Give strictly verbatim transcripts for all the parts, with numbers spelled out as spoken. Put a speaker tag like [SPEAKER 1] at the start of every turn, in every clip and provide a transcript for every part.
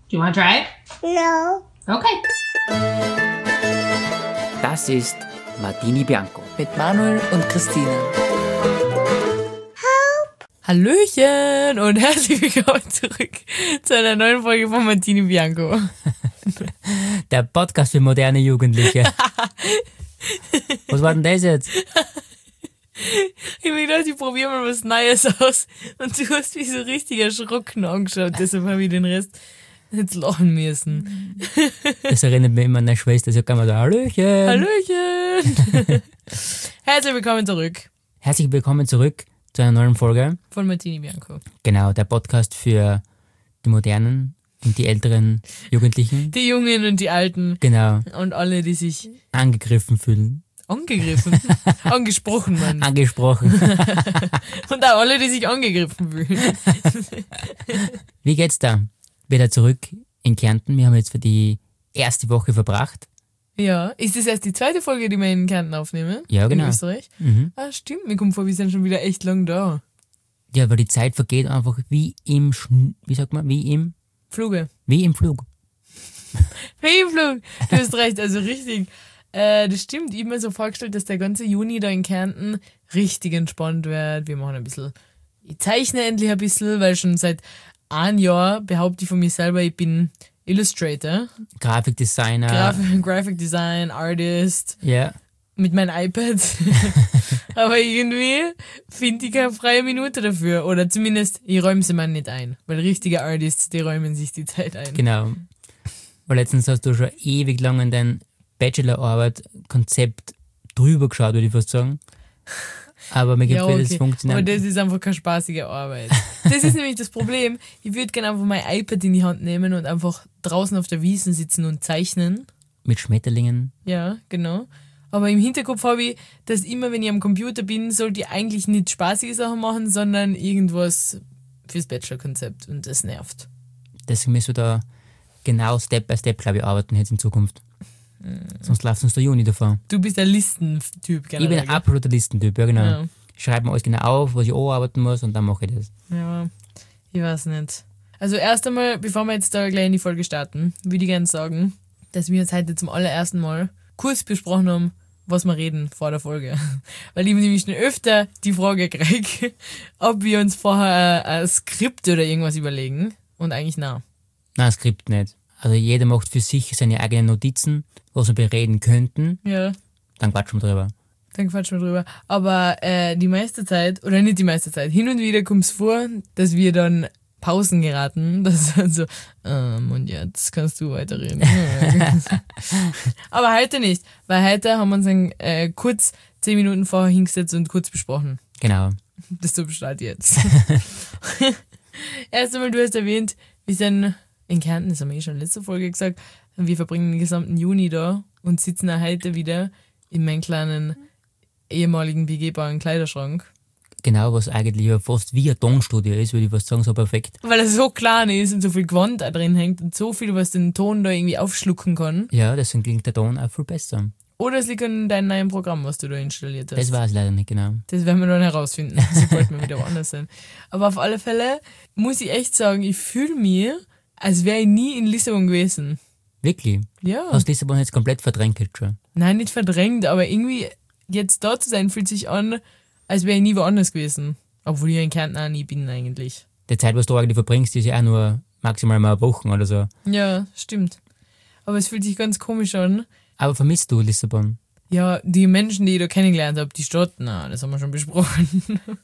[SPEAKER 1] Do you want to try it?
[SPEAKER 2] No.
[SPEAKER 1] Okay.
[SPEAKER 3] Das ist Martini Bianco.
[SPEAKER 4] Mit Manuel und Christine. Hallöchen und herzlich willkommen zurück zu einer neuen Folge von Martini Bianco.
[SPEAKER 3] Der Podcast für moderne Jugendliche. Was war denn das jetzt?
[SPEAKER 4] Ich hab mir gedacht, ich probiere mal was Neues aus und du hast mich so richtig erschrocken angeschaut, deshalb habe ich den Rest jetzt lachen müssen.
[SPEAKER 3] Das erinnert mich immer an meine Schwester, sie sagt immer so, Hallöchen.
[SPEAKER 4] Hallöchen. Herzlich willkommen zurück.
[SPEAKER 3] Herzlich willkommen zurück zu einer neuen Folge.
[SPEAKER 4] Von Martini Bianco.
[SPEAKER 3] Genau, der Podcast für die modernen und die älteren Jugendlichen.
[SPEAKER 4] Die Jungen und die Alten.
[SPEAKER 3] Genau.
[SPEAKER 4] Und alle, die sich
[SPEAKER 3] Angegriffen fühlen.
[SPEAKER 4] angegriffen, angesprochen, Mann.
[SPEAKER 3] Angesprochen.
[SPEAKER 4] Und auch alle, die sich angegriffen fühlen.
[SPEAKER 3] Wie geht's da? Wieder zurück in Kärnten. Wir haben jetzt für die erste Woche verbracht.
[SPEAKER 4] Ja, ist das erst die zweite Folge, die wir in Kärnten aufnehmen?
[SPEAKER 3] Ja, genau.
[SPEAKER 4] In Österreich?
[SPEAKER 3] Mhm.
[SPEAKER 4] Ah, stimmt. Mir kommt vor, wir sind schon wieder echt lang da.
[SPEAKER 3] Ja, weil die Zeit vergeht einfach wie im, Schn- wie sagt man, wie im,
[SPEAKER 4] Fluge.
[SPEAKER 3] wie im Flug.
[SPEAKER 4] Wie im Flug. Du hast recht, also richtig. Äh, das stimmt. Ich habe mir so vorgestellt, dass der ganze Juni da in Kärnten richtig entspannt wird. Wir machen ein bisschen, ich zeichne endlich ein bisschen, weil schon seit einem Jahr behaupte ich von mir selber, ich bin Illustrator.
[SPEAKER 3] Grafikdesigner.
[SPEAKER 4] Graf- Graphic Design, Artist.
[SPEAKER 3] Ja.
[SPEAKER 4] Mit meinem iPad. Aber irgendwie finde ich keine freie Minute dafür. Oder zumindest, ich räume sie mir nicht ein. Weil richtige Artists, die räumen sich die Zeit ein.
[SPEAKER 3] Genau. Weil letztens hast du schon ewig lang in dein Bachelorarbeit Konzept drüber geschaut, würde ich fast sagen. Aber mir
[SPEAKER 4] Ja,
[SPEAKER 3] gefällt,
[SPEAKER 4] okay.
[SPEAKER 3] es funktioniert.
[SPEAKER 4] Aber das ist einfach keine spaßige Arbeit. Das ist nämlich das Problem. Ich würde gerne einfach mein iPad in die Hand nehmen und einfach draußen auf der Wiesn sitzen und zeichnen.
[SPEAKER 3] Mit Schmetterlingen.
[SPEAKER 4] Ja, genau. Aber im Hinterkopf habe ich, dass immer, wenn ich am Computer bin, sollte ich eigentlich nicht spaßige Sachen machen, sondern irgendwas fürs Bachelor-Konzept. Und das nervt.
[SPEAKER 3] Deswegen müssen wir da genau Step by Step, glaube ich, arbeiten jetzt in Zukunft. Mhm. Sonst läuft uns der Juni davon.
[SPEAKER 4] Du bist ein Listentyp, generell.
[SPEAKER 3] Ich bin ein absoluter Listentyp, ja genau.
[SPEAKER 4] Ja.
[SPEAKER 3] Ich schreibe mir alles genau auf, was ich arbeiten muss und dann mache ich das.
[SPEAKER 4] Ja, ich weiß nicht. Also erst einmal, bevor wir jetzt da gleich in die Folge starten, würde ich gerne sagen, dass wir uns heute zum allerersten Mal kurz besprochen haben, was wir reden vor der Folge. Weil ich nämlich schon öfter die Frage kriege, ob wir uns vorher ein, ein Skript oder irgendwas überlegen. Und eigentlich nein.
[SPEAKER 3] Nein, Skript nicht. Also jeder macht für sich seine eigenen Notizen, was wir bereden könnten.
[SPEAKER 4] Ja,
[SPEAKER 3] Dann quatschen wir drüber.
[SPEAKER 4] dann quatschen wir drüber. Aber äh, die meiste Zeit, oder nicht die meiste Zeit, hin und wieder kommt es vor, dass wir dann Pausen geraten. Das ist dann so, ähm, und jetzt kannst du weiterreden. Aber heute nicht, weil heute haben wir uns dann äh, kurz zehn Minuten vorher hingesetzt und kurz besprochen.
[SPEAKER 3] Genau.
[SPEAKER 4] Das so besteht jetzt. Erst einmal, du hast erwähnt, wir sind in Kärnten, das haben wir eh schon in letzter Folge gesagt, wir verbringen den gesamten Juni da und sitzen auch heute wieder in meinem kleinen ehemaligen begehbaren Kleiderschrank.
[SPEAKER 3] Genau, was eigentlich ja fast wie ein Tonstudio ist, würde ich fast sagen, so perfekt.
[SPEAKER 4] Weil er so klein ist und so viel Gewand da drin hängt und so viel, was den Ton da irgendwie aufschlucken kann.
[SPEAKER 3] Ja, deswegen klingt der Ton auch viel besser.
[SPEAKER 4] Oder es liegt an deinem neuen Programm, was du da installiert hast.
[SPEAKER 3] Das weiß ich leider nicht genau.
[SPEAKER 4] Das werden wir dann herausfinden, sobald wir wieder woanders sind. Aber auf alle Fälle muss ich echt sagen, ich fühle mich, als wäre ich nie in Lissabon gewesen.
[SPEAKER 3] Wirklich?
[SPEAKER 4] Ja.
[SPEAKER 3] Hast Lissabon jetzt komplett verdrängt jetzt schon?
[SPEAKER 4] Nein, nicht verdrängt, aber irgendwie jetzt da zu sein, fühlt sich an, als wäre ich nie woanders gewesen. Obwohl ich in Kärnten auch nie bin eigentlich.
[SPEAKER 3] Die Zeit, was du eigentlich verbringst, ist ja auch nur maximal mal eine Woche oder so.
[SPEAKER 4] Ja, stimmt. Aber es fühlt sich ganz komisch an.
[SPEAKER 3] Aber vermisst du Lissabon?
[SPEAKER 4] Ja, die Menschen, die ich da kennengelernt habe, die Stadt, na, das haben wir schon besprochen.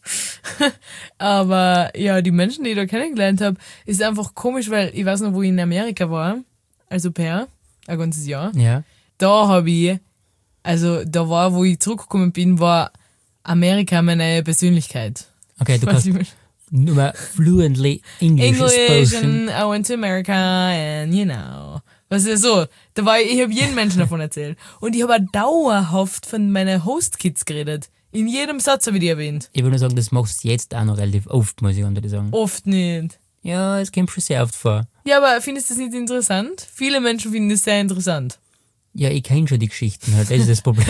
[SPEAKER 4] Aber ja, die Menschen, die ich da kennengelernt habe, ist einfach komisch, weil ich weiß noch, wo ich in Amerika war, also per, ein ganzes Jahr.
[SPEAKER 3] Ja.
[SPEAKER 4] Da habe ich, also da war, wo ich zurückgekommen bin, war Amerika meine Persönlichkeit.
[SPEAKER 3] Okay, du
[SPEAKER 4] Was
[SPEAKER 3] kannst
[SPEAKER 4] ich mein-
[SPEAKER 3] nur mal fluently English,
[SPEAKER 4] English
[SPEAKER 3] spoken.
[SPEAKER 4] and I went to America and you know. Was ist so? Da war ich, ich habe jedem Menschen davon erzählt. Und ich habe auch dauerhaft von meinen Host-Kids geredet. In jedem Satz habe ich die erwähnt.
[SPEAKER 3] Ich würde nur sagen, das machst du jetzt auch noch relativ oft, muss ich ganz sagen.
[SPEAKER 4] Oft nicht.
[SPEAKER 3] Ja, es kommt schon sehr oft vor.
[SPEAKER 4] Ja, aber findest du das nicht interessant? Viele Menschen finden das sehr interessant.
[SPEAKER 3] Ja, ich kenne schon die Geschichten halt, das ist das Problem.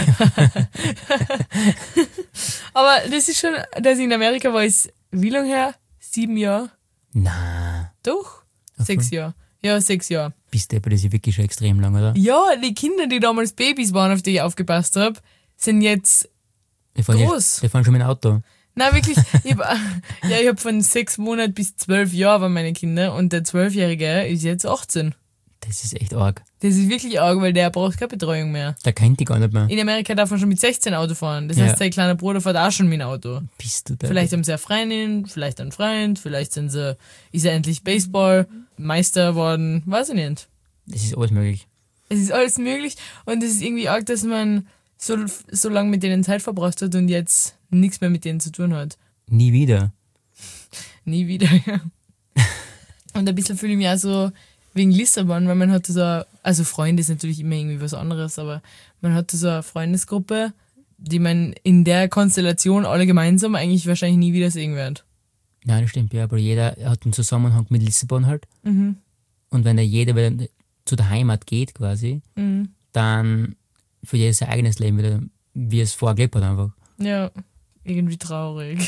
[SPEAKER 4] Aber das ist schon, dass ich in Amerika war, ist wie lange her? Sieben Jahre?
[SPEAKER 3] Na,
[SPEAKER 4] Doch? Sechs Jahre. Ja, sechs Jahre.
[SPEAKER 3] Bist du, das ist ja wirklich schon extrem lang, oder?
[SPEAKER 4] Ja, die Kinder, die damals Babys waren, auf die ich aufgepasst habe, sind jetzt
[SPEAKER 3] Die fahren,
[SPEAKER 4] groß.
[SPEAKER 3] Ja, die fahren schon mit dem Auto.
[SPEAKER 4] Nein, wirklich. Ich hab, ja, ich habe von sechs Monaten bis zwölf Jahre waren meine Kinder und der Zwölfjährige ist jetzt achtzehn.
[SPEAKER 3] Das ist echt arg.
[SPEAKER 4] Das ist wirklich arg, weil der braucht keine Betreuung mehr.
[SPEAKER 3] Da kennt die gar nicht mehr.
[SPEAKER 4] In Amerika darf man schon mit sechzehn Auto fahren. Das
[SPEAKER 3] Ja.
[SPEAKER 4] heißt, sein kleiner Bruder fährt auch schon mit dem Auto.
[SPEAKER 3] Bist du da?
[SPEAKER 4] Vielleicht haben sie eine Freundin, vielleicht einen Freund, vielleicht sind sie, ist er endlich Baseballmeister worden, weiß ich nicht.
[SPEAKER 3] Das ist alles möglich.
[SPEAKER 4] Es ist alles möglich und es ist irgendwie arg, dass man so, so lange mit denen Zeit verbracht hat und jetzt nichts mehr mit denen zu tun hat.
[SPEAKER 3] Nie wieder.
[SPEAKER 4] Nie wieder, ja. Und ein bisschen fühle ich mich auch so wegen Lissabon, weil man hatte so, also Freunde ist natürlich immer irgendwie was anderes, aber man hatte so eine Freundesgruppe, die man in der Konstellation alle gemeinsam eigentlich wahrscheinlich nie wieder sehen wird.
[SPEAKER 3] Nein, das stimmt, ja, aber jeder hat einen Zusammenhang mit Lissabon halt.
[SPEAKER 4] Mhm.
[SPEAKER 3] Und wenn da jeder wieder zu der Heimat geht quasi,
[SPEAKER 4] Mhm.
[SPEAKER 3] dann für jedes sein eigenes Leben wieder, wie es vorher gelebt hat einfach.
[SPEAKER 4] Ja, irgendwie traurig.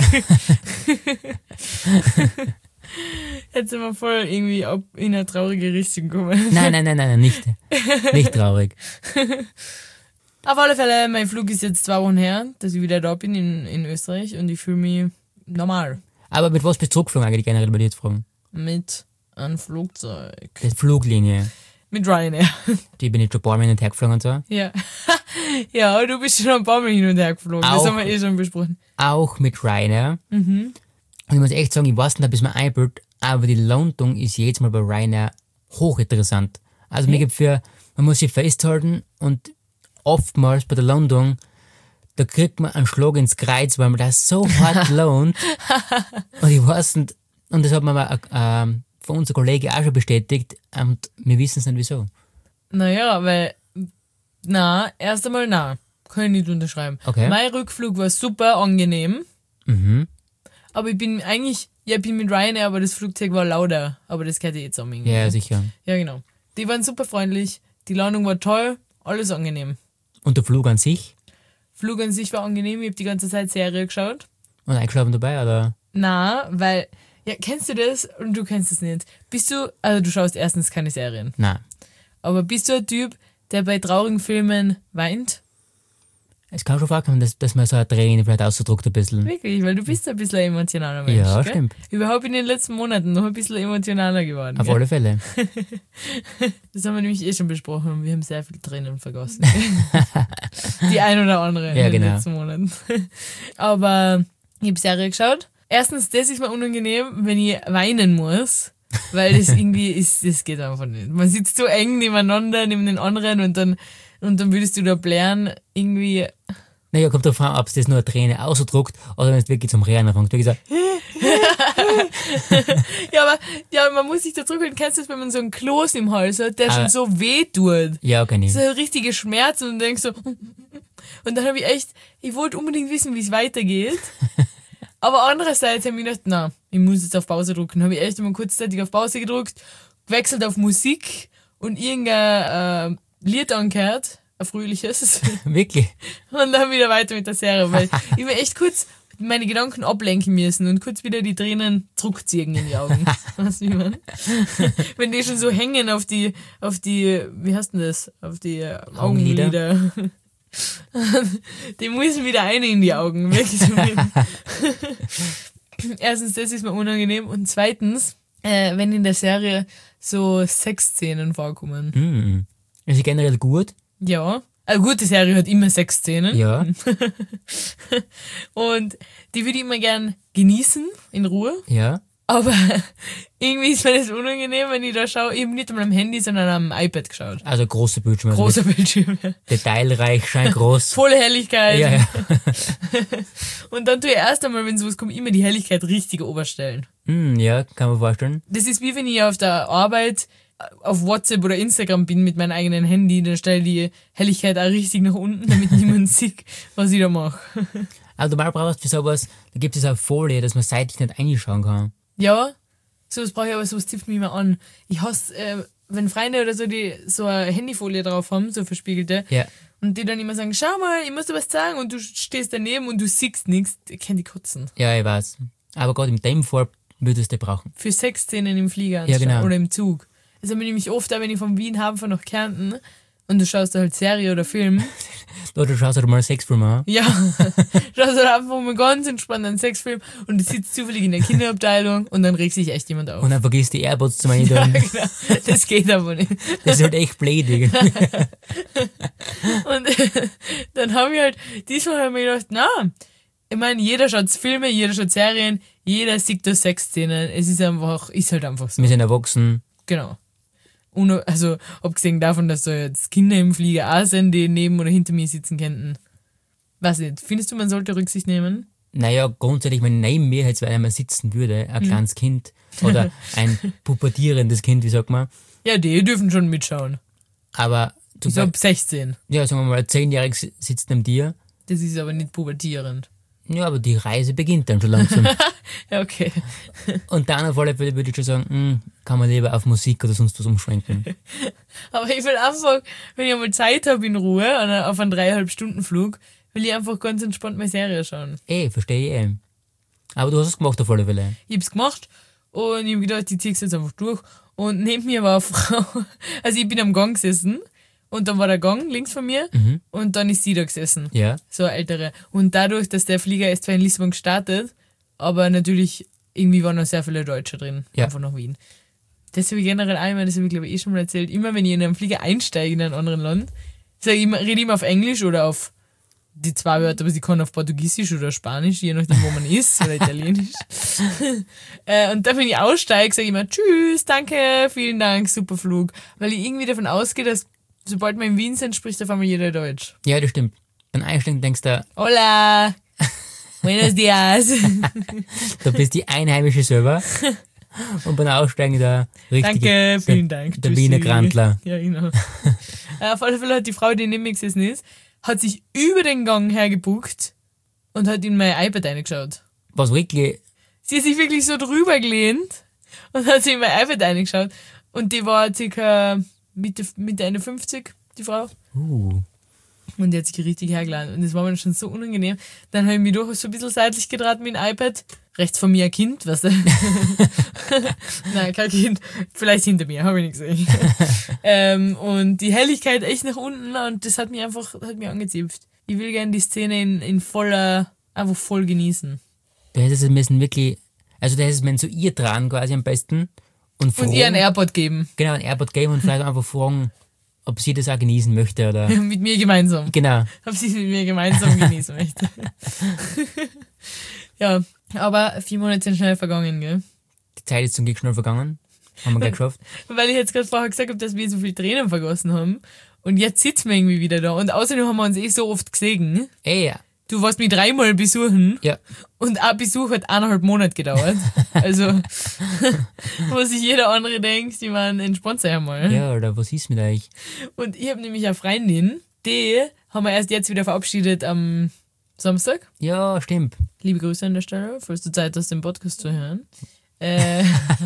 [SPEAKER 4] Jetzt sind wir voll irgendwie ab in eine traurige Richtung gekommen.
[SPEAKER 3] Nein, nein, nein, nein, nein, nicht, nicht traurig.
[SPEAKER 4] Auf alle Fälle, mein Flug ist jetzt zwei Wochen her, dass ich wieder da bin in, in Österreich und ich fühle mich normal
[SPEAKER 3] Aber mit was bist du zurückgeflogen eigentlich generell bei dir zu fragen?
[SPEAKER 4] mit einem Flugzeug.
[SPEAKER 3] Die Fluglinie,
[SPEAKER 4] Mit Ryanair.
[SPEAKER 3] die bin ich schon ein paar Mal hin und her geflogen und so.
[SPEAKER 4] Ja. Ja, du bist schon ein paar Mal hin und her geflogen. Das
[SPEAKER 3] Auch.
[SPEAKER 4] haben wir eh schon besprochen.
[SPEAKER 3] Auch mit Ryanair.
[SPEAKER 4] Mhm.
[SPEAKER 3] Und ich muss echt sagen, ich weiß nicht, ob es mir einbildet, aber die Landung ist jedes Mal bei Ryanair hochinteressant. Also mir gibt für, man muss sich festhalten und oftmals bei der Landung, da kriegt man einen Schlag ins Kreuz, weil man das so hart lohnt. Und ich weiß nicht, und das hat mir mal ähm, von unserer Kollege auch schon bestätigt, und wir wissen es nicht wieso.
[SPEAKER 4] Naja, weil, na, erst einmal na. Kann ich nicht unterschreiben.
[SPEAKER 3] Okay.
[SPEAKER 4] Mein Rückflug war super angenehm.
[SPEAKER 3] Mhm.
[SPEAKER 4] Aber ich bin eigentlich, ja, ich bin mit Ryanair, aber das Flugzeug war lauter. Aber das gehört ja jetzt zusammen. irgendwie.
[SPEAKER 3] Ja, sicher.
[SPEAKER 4] Ja, genau. Die waren super freundlich, die Landung war toll, alles angenehm.
[SPEAKER 3] Und der Flug an sich?
[SPEAKER 4] Flug an sich war angenehm, ich habe die ganze Zeit Serie geschaut.
[SPEAKER 3] Und eingeschlafen dabei, oder?
[SPEAKER 4] Na, weil, ja, kennst du das und du kennst es nicht? Bist du, also du schaust erstens keine Serien,
[SPEAKER 3] Nein.
[SPEAKER 4] aber bist du ein Typ, der bei traurigen Filmen weint?
[SPEAKER 3] Es kann schon vorkommen, dass, dass man so eine Träne vielleicht ausdruckt ein bisschen.
[SPEAKER 4] Wirklich, weil du bist ein bisschen ein emotionaler Mensch.
[SPEAKER 3] Ja,
[SPEAKER 4] gell?
[SPEAKER 3] stimmt.
[SPEAKER 4] Überhaupt in den letzten Monaten noch ein bisschen emotionaler geworden.
[SPEAKER 3] Auf
[SPEAKER 4] gell?
[SPEAKER 3] alle Fälle.
[SPEAKER 4] Das haben wir nämlich eh schon besprochen und wir haben sehr viel Tränen vergossen. Die ein oder andere
[SPEAKER 3] Ja,
[SPEAKER 4] in den
[SPEAKER 3] genau.
[SPEAKER 4] letzten Monaten. Aber ich habe Serie geschaut. Erstens, das ist mir unangenehm, wenn ich weinen muss, weil das irgendwie ist, das geht einfach nicht. Man sitzt so eng nebeneinander, neben den anderen und dann, und dann würdest du da blären, irgendwie.
[SPEAKER 3] Naja, kommt davon ab, ob es das nur eine Träne ausdruckt oder wenn es wirklich zum Rennen anfängt. Wirklich so,
[SPEAKER 4] Ja, aber ja, man muss sich da drüber, kennst du das, wenn man so einen Kloß im Hals hat, der
[SPEAKER 3] Aber-
[SPEAKER 4] schon so weh tut?
[SPEAKER 3] ja, okay, nicht.
[SPEAKER 4] So ein richtiger Schmerz und du denkst so. Und dann habe ich echt, ich wollte unbedingt wissen, wie es weitergeht. Aber andererseits habe ich mir gedacht, na, ich muss jetzt auf Pause drücken. Habe ich echt immer kurzzeitig auf Pause gedrückt, gewechselt auf Musik und irgendein äh, Lied angehört, ein fröhliches.
[SPEAKER 3] Wirklich.
[SPEAKER 4] Und dann wieder weiter mit der Serie, weil ich mir echt kurz meine Gedanken ablenken müssen und kurz wieder die Tränen zurückziehen in die Augen. Weißt du, wie man? Wenn die schon so hängen auf die, auf die, wie heißt denn das? Auf die äh,
[SPEAKER 3] Augenlider?
[SPEAKER 4] Augenlider. Die müssen wieder eine in die Augen. Wirklich so viel. Erstens, das ist mir unangenehm. Und zweitens, äh, wenn in der Serie so Sexszenen vorkommen.
[SPEAKER 3] Hm. Ist generell gut.
[SPEAKER 4] Ja. Eine gute Serie hat immer Sexszenen.
[SPEAKER 3] Ja.
[SPEAKER 4] Und die würde ich immer gern genießen, in Ruhe.
[SPEAKER 3] Ja.
[SPEAKER 4] Aber irgendwie ist mir das unangenehm, wenn ich da schaue. Ich habe nicht an meinem Handy, sondern am iPad geschaut.
[SPEAKER 3] Also große Bildschirme. Also
[SPEAKER 4] Großer Bildschirm.
[SPEAKER 3] detailreich, schein groß.
[SPEAKER 4] Volle Helligkeit.
[SPEAKER 3] Ja, ja.
[SPEAKER 4] Und dann tue ich erst einmal, wenn sowas kommt, immer die Helligkeit richtig oberstellen.
[SPEAKER 3] Hm, ja, kann man vorstellen.
[SPEAKER 4] Das ist wie wenn ich auf der Arbeit auf WhatsApp oder Instagram bin mit meinem eigenen Handy, dann stelle ich die Helligkeit auch richtig nach unten, damit niemand sieht, was ich da mache.
[SPEAKER 3] Also du mal brauchst für sowas, da gibt es eine Folie, dass man seitlich nicht reinschauen kann.
[SPEAKER 4] Ja, sowas brauche ich, aber sowas tippt mich immer an. Ich hasse, äh, wenn Freunde oder so, die so eine Handyfolie drauf haben, so verspiegelte,
[SPEAKER 3] Ja.
[SPEAKER 4] und die dann immer sagen, schau mal, ich muss dir was sagen, und du stehst daneben und du siehst nichts, ich kann die kotzen.
[SPEAKER 3] Ja, ich weiß. Aber gerade in dem Fall würdest du brauchen.
[SPEAKER 4] Für Sexszenen im Flieger
[SPEAKER 3] Ja, genau.
[SPEAKER 4] oder im Zug. Das habe ich nämlich oft, auch wenn ich von Wien heimfahre nach Kärnten und du schaust da halt Serie oder Film.
[SPEAKER 3] Oder du schaust halt mal einen Sexfilm an.
[SPEAKER 4] Ja, schaust halt einfach mal ganz entspannt einen Sexfilm und du sitzt zufällig in der Kinderabteilung und dann regt sich echt jemand auf.
[SPEAKER 3] Und dann vergisst die AirPods zu meinen.
[SPEAKER 4] Ja, genau. Das geht aber nicht.
[SPEAKER 3] Das ist halt echt blöd.
[SPEAKER 4] Und dann habe ich halt, diesmal habe ich mir gedacht, na, ich meine, jeder schaut Filme, jeder schaut Serien, jeder sieht da Sexszenen. Es ist einfach, ist halt einfach so.
[SPEAKER 3] Wir sind erwachsen.
[SPEAKER 4] Genau. Und, also, abgesehen davon, dass da jetzt Kinder im Flieger auch sind, die neben oder hinter mir sitzen könnten. Weiß nicht, findest du, man sollte Rücksicht nehmen?
[SPEAKER 3] Naja, grundsätzlich, wenn neben mir jetzt einer sitzen würde, ein kleines Kind oder ein pubertierendes Kind, wie sagt man.
[SPEAKER 4] Ja, die dürfen schon mitschauen.
[SPEAKER 3] Aber du
[SPEAKER 4] So ab sechzehn.
[SPEAKER 3] ja, sagen wir mal, ein Zehnjähriger sitzt neben dir.
[SPEAKER 4] Das ist aber nicht pubertierend.
[SPEAKER 3] Ja, aber die Reise beginnt dann schon langsam.
[SPEAKER 4] Ja, okay.
[SPEAKER 3] Und dann auf alle Fälle würde ich schon sagen, hm, kann man lieber auf Musik oder sonst was umschwenken.
[SPEAKER 4] Aber ich will einfach, wenn ich einmal Zeit habe in Ruhe, an- auf einen dreieinhalb Stunden Flug, will ich einfach ganz entspannt meine Serie schauen.
[SPEAKER 3] Eh, verstehe ich eh. Aber du hast es gemacht auf alle Fälle.
[SPEAKER 4] Ich hab's gemacht und ich hab gedacht, ich zieh's jetzt einfach durch. Und neben mir war eine Frau, also ich bin am Gang gesessen und dann war der Gang links von mir
[SPEAKER 3] Mhm.
[SPEAKER 4] und dann ist sie da gesessen.
[SPEAKER 3] Ja.
[SPEAKER 4] So eine ältere. Und dadurch, dass der Flieger erst zwar in Lissabon gestartet, aber natürlich irgendwie waren noch sehr viele Deutsche drin,
[SPEAKER 3] Ja.
[SPEAKER 4] einfach nach Wien. Das habe ich generell einmal, das habe ich glaube ich eh schon mal erzählt, immer wenn ich in einen Flieger einsteige in ein anderes Land, sag ich immer, rede ich immer auf Englisch oder auf die zwei Wörter, aber sie kann auf Portugiesisch oder Spanisch, je nachdem wo man ist, oder Italienisch. äh, und dann, wenn ich aussteige, sage ich immer Tschüss, danke, vielen Dank, super Flug. Weil ich irgendwie davon ausgehe, dass sobald wir in Wien sind, spricht auf einmal jeder Deutsch.
[SPEAKER 3] Ja, das stimmt. Beim Einsteigen denkst du,
[SPEAKER 4] Hola, buenos dias.
[SPEAKER 3] du bist die Einheimische selber. Und beim Aussteigen der richtige,
[SPEAKER 4] Danke, vielen Dank.
[SPEAKER 3] der
[SPEAKER 4] Tschüssi.
[SPEAKER 3] Wiener Grandler.
[SPEAKER 4] Ja, genau. äh, auf alle Fälle hat die Frau, die neben mir gesessen ist, hat sich über den Gang hergebuckt und hat in mein iPad reingeschaut.
[SPEAKER 3] Was wirklich,
[SPEAKER 4] Sie hat sich wirklich so drüber gelehnt und hat sich in mein iPad reingeschaut. Und die war circa Mitte, Mitte Ende fünfzig, die Frau.
[SPEAKER 3] uh,
[SPEAKER 4] Und die hat sich richtig hergeladen. Und das war mir schon so unangenehm. Dann habe ich mich durchaus so ein bisschen seitlich gedraht mit dem iPad. Rechts von mir ein Kind, weißt du? Nein, kein Kind. Vielleicht hinter mir, habe ich nicht gesehen. ähm, und die Helligkeit echt nach unten und das hat mich einfach hat mich angezipft. Ich will gerne die Szene in, in voller, einfach voll genießen.
[SPEAKER 3] da hättest du müssen wirklich, also da hättest du müssen so ihr dran quasi am besten. Und,
[SPEAKER 4] Und ihr ein AirPod geben.
[SPEAKER 3] Genau, ein AirPod geben und vielleicht einfach fragen, ob sie das auch genießen möchte oder.
[SPEAKER 4] Mit mir gemeinsam.
[SPEAKER 3] Genau.
[SPEAKER 4] Ob sie es mit mir gemeinsam genießen möchte. Ja, aber vier Monate sind schnell vergangen, gell?
[SPEAKER 3] Die Zeit ist zum Glück schnell vergangen. Haben wir gleich geschafft.
[SPEAKER 4] Weil ich jetzt gerade vorher gesagt habe, dass wir so viel Tränen vergossen haben. Und jetzt sitzen wir irgendwie wieder da. Und außerdem haben wir uns eh so oft gesehen.
[SPEAKER 3] Ey,
[SPEAKER 4] Du warst mich dreimal besuchen.
[SPEAKER 3] ja.
[SPEAKER 4] Und ein Besuch hat eineinhalb Monate gedauert. Also, wo sich jeder andere denkt, die waren entspannt sei einmal.
[SPEAKER 3] Ja, oder was ist mit euch?
[SPEAKER 4] Und ich habe nämlich eine Freundin, die haben wir erst jetzt wieder verabschiedet am Samstag.
[SPEAKER 3] Ja, stimmt.
[SPEAKER 4] Liebe Grüße an der Stelle, falls du Zeit hast, den Podcast zu hören. Äh,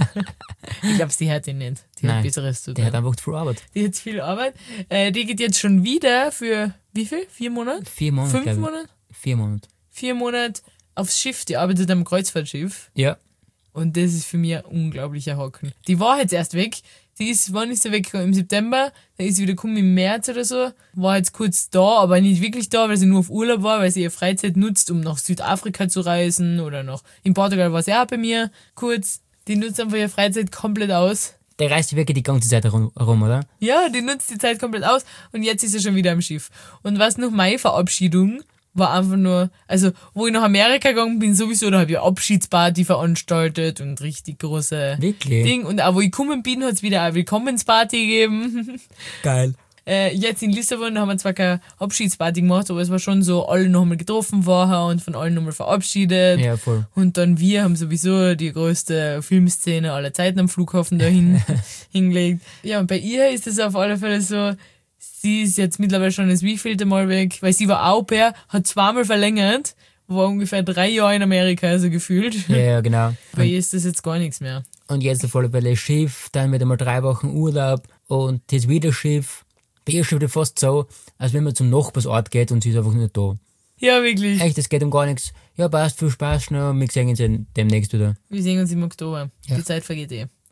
[SPEAKER 4] ich glaube, sie hört ihn nicht. Die hat
[SPEAKER 3] Nein,
[SPEAKER 4] Besseres zu
[SPEAKER 3] Der
[SPEAKER 4] tun.
[SPEAKER 3] hat einfach zu viel Arbeit.
[SPEAKER 4] Die hat viel Arbeit. Äh, die geht jetzt schon wieder für, wie viel? Vier Monate?
[SPEAKER 3] Vier Monate.
[SPEAKER 4] Fünf
[SPEAKER 3] glaub ich.
[SPEAKER 4] Monate?
[SPEAKER 3] Vier Monate.
[SPEAKER 4] Vier Monate aufs Schiff. Die arbeitet am Kreuzfahrtschiff.
[SPEAKER 3] Ja.
[SPEAKER 4] Und das ist für mich ein unglaublicher Hocken. Die war jetzt erst weg. Die ist, wann ist sie weg? Im September. Dann ist sie wieder gekommen im März oder so. War jetzt kurz da, aber nicht wirklich da, weil sie nur auf Urlaub war, weil sie ihre Freizeit nutzt, um nach Südafrika zu reisen oder noch. In Portugal war sie auch bei mir kurz. Die nutzt einfach ihre Freizeit komplett aus.
[SPEAKER 3] Der reist wirklich die ganze Zeit herum, herum, oder?
[SPEAKER 4] Ja, die nutzt die Zeit komplett aus und jetzt ist er schon wieder am Schiff. Und was noch meine Verabschiedung war einfach nur, also wo ich nach Amerika gegangen bin, sowieso, da habe ich eine Abschiedsparty veranstaltet und richtig große
[SPEAKER 3] Wirklich?
[SPEAKER 4] Ding. Und auch wo ich gekommen bin, hat es wieder eine Willkommensparty gegeben.
[SPEAKER 3] Geil.
[SPEAKER 4] Äh, jetzt in Lissabon haben wir zwar keine Abschiedsparty gemacht, aber es war schon so, alle nochmal getroffen vorher und von allen nochmal verabschiedet.
[SPEAKER 3] Ja, voll.
[SPEAKER 4] Und dann wir haben sowieso die größte Filmszene aller Zeiten am Flughafen dahin hingelegt. Ja, und bei ihr ist es auf alle Fälle so, sie ist jetzt mittlerweile schon das wievielte Mal weg, weil sie war Au pair, hat zweimal verlängert, war ungefähr drei Jahre in Amerika, also gefühlt.
[SPEAKER 3] Ja, ja, genau.
[SPEAKER 4] Bei ihr ist das jetzt gar nichts mehr.
[SPEAKER 3] Und jetzt auf alle Fälle Schiff, dann wieder mal drei Wochen Urlaub und jetzt wieder Schiff. Bei ihr steht fast so, als wenn man zum Nachbarsort geht und sie ist einfach nicht da.
[SPEAKER 4] Ja, wirklich.
[SPEAKER 3] Echt, es geht um gar nichts. Ja, passt, viel Spaß, schnell, wir sehen uns ja demnächst wieder.
[SPEAKER 4] Wir sehen uns im Oktober.
[SPEAKER 3] Ja.
[SPEAKER 4] Die Zeit vergeht eh.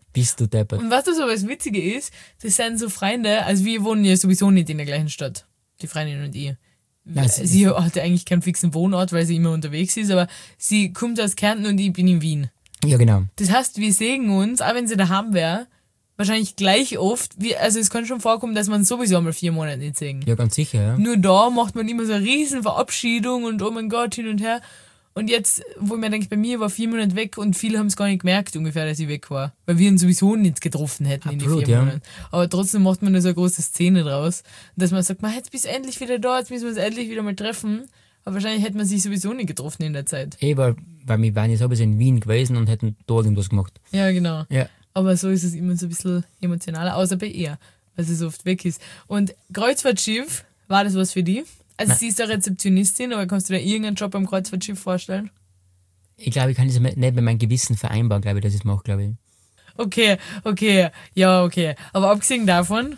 [SPEAKER 3] Bist du deppert.
[SPEAKER 4] Und was das aber das Witzige ist, das sind so Freunde, also wir wohnen ja sowieso nicht in der gleichen Stadt, die Freundin und ich.
[SPEAKER 3] Nein, sie-
[SPEAKER 4] sie hat ja eigentlich keinen fixen Wohnort, weil sie immer unterwegs ist, aber sie kommt aus Kärnten und ich bin in Wien.
[SPEAKER 3] Ja, genau.
[SPEAKER 4] Das heißt, wir sehen uns, auch wenn sie daheim wäre, wahrscheinlich gleich oft. Wie, also es kann schon vorkommen, dass man sowieso einmal vier Monate nicht sehen.
[SPEAKER 3] Ja, ganz sicher, ja.
[SPEAKER 4] Nur da macht man immer so eine riesen Verabschiedung und oh mein Gott, hin und her. Und jetzt, wo ich mir denke, bei mir war vier Monate weg und viele haben es gar nicht gemerkt, ungefähr, dass ich weg war. Weil wir ihn sowieso nicht getroffen hätten
[SPEAKER 3] Absolut,
[SPEAKER 4] in die vier
[SPEAKER 3] ja.
[SPEAKER 4] Monaten. Aber trotzdem macht man da so eine große Szene draus. Dass man sagt, man, jetzt bist du endlich wieder da, jetzt müssen wir uns endlich wieder mal treffen. Aber wahrscheinlich hätte man sich sowieso nicht getroffen in der Zeit.
[SPEAKER 3] Eh, weil, weil wir waren ja sowieso in Wien gewesen und hätten da irgendwas gemacht.
[SPEAKER 4] Ja, genau.
[SPEAKER 3] Ja.
[SPEAKER 4] Aber so ist es immer so ein bisschen emotionaler, außer bei ihr, weil sie so oft weg ist. Und Kreuzfahrtschiff, war das was für die? Also
[SPEAKER 3] Nein.
[SPEAKER 4] sie ist eine Rezeptionistin, aber kannst du dir irgendeinen Job am Kreuzfahrtschiff vorstellen?
[SPEAKER 3] Ich glaube, ich kann das nicht mit meinem Gewissen vereinbaren, glaube ich, dass ich es mache, glaube ich.
[SPEAKER 4] Okay, okay, ja, okay. Aber abgesehen davon,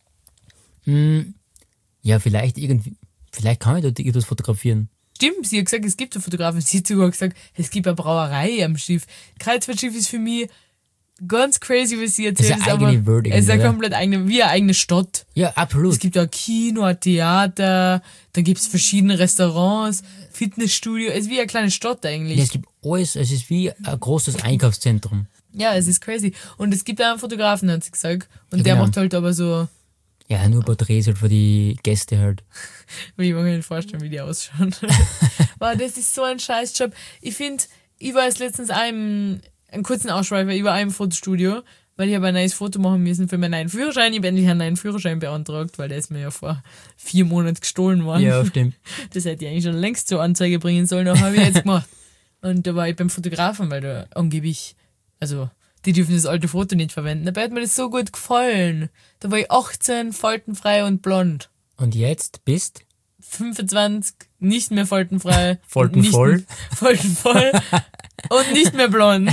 [SPEAKER 3] Hm, ja, vielleicht irgendwie, vielleicht kann ich dort irgendwas fotografieren.
[SPEAKER 4] stimmt, sie hat gesagt, es gibt einen Fotografen. Sie hat sogar gesagt, es gibt eine Brauerei am Schiff. Kreuzfahrtschiff ist für mich ganz crazy, was sie erzählt.
[SPEAKER 3] eine eigene Welt
[SPEAKER 4] es ist eine
[SPEAKER 3] irgendwie,
[SPEAKER 4] komplett eigene, wie eine eigene Stadt.
[SPEAKER 3] Ja, absolut.
[SPEAKER 4] Es gibt auch Kino, ein Theater, dann gibt es verschiedene Restaurants, Fitnessstudio. Es ist wie eine kleine Stadt eigentlich.
[SPEAKER 3] Ja, es gibt alles, es ist wie ein großes Einkaufszentrum.
[SPEAKER 4] Ja, es ist crazy. Und es gibt auch einen Fotografen, hat sie gesagt. Und
[SPEAKER 3] Ja,
[SPEAKER 4] der
[SPEAKER 3] genau.
[SPEAKER 4] macht halt aber so,
[SPEAKER 3] Ja, nur Porträts halt für die Gäste halt.
[SPEAKER 4] ich kann mir nicht vorstellen, wie die ausschauen. Wow, das ist so ein Scheißjob. Ich finde, ich war jetzt letztens auch im, einen kurzen Ausschweifer, ich war auch im Fotostudio, weil ich habe ein neues Foto machen müssen für meinen neuen Führerschein. Ich habe endlich einen neuen Führerschein beantragt, weil der ist mir ja vor vier Monaten gestohlen worden.
[SPEAKER 3] Ja, stimmt.
[SPEAKER 4] Das hätte ich eigentlich schon längst zur Anzeige bringen sollen, aber habe ich jetzt gemacht. Und da war ich beim Fotografen, weil da angeblich, also die dürfen das alte Foto nicht verwenden. Dabei hat mir das so gut gefallen. Da war ich achtzehn, faltenfrei und blond.
[SPEAKER 3] Und jetzt bist
[SPEAKER 4] fünfundzwanzig, nicht mehr faltenfrei.
[SPEAKER 3] Faltenvoll.
[SPEAKER 4] Nicht, faltenvoll und nicht mehr blond.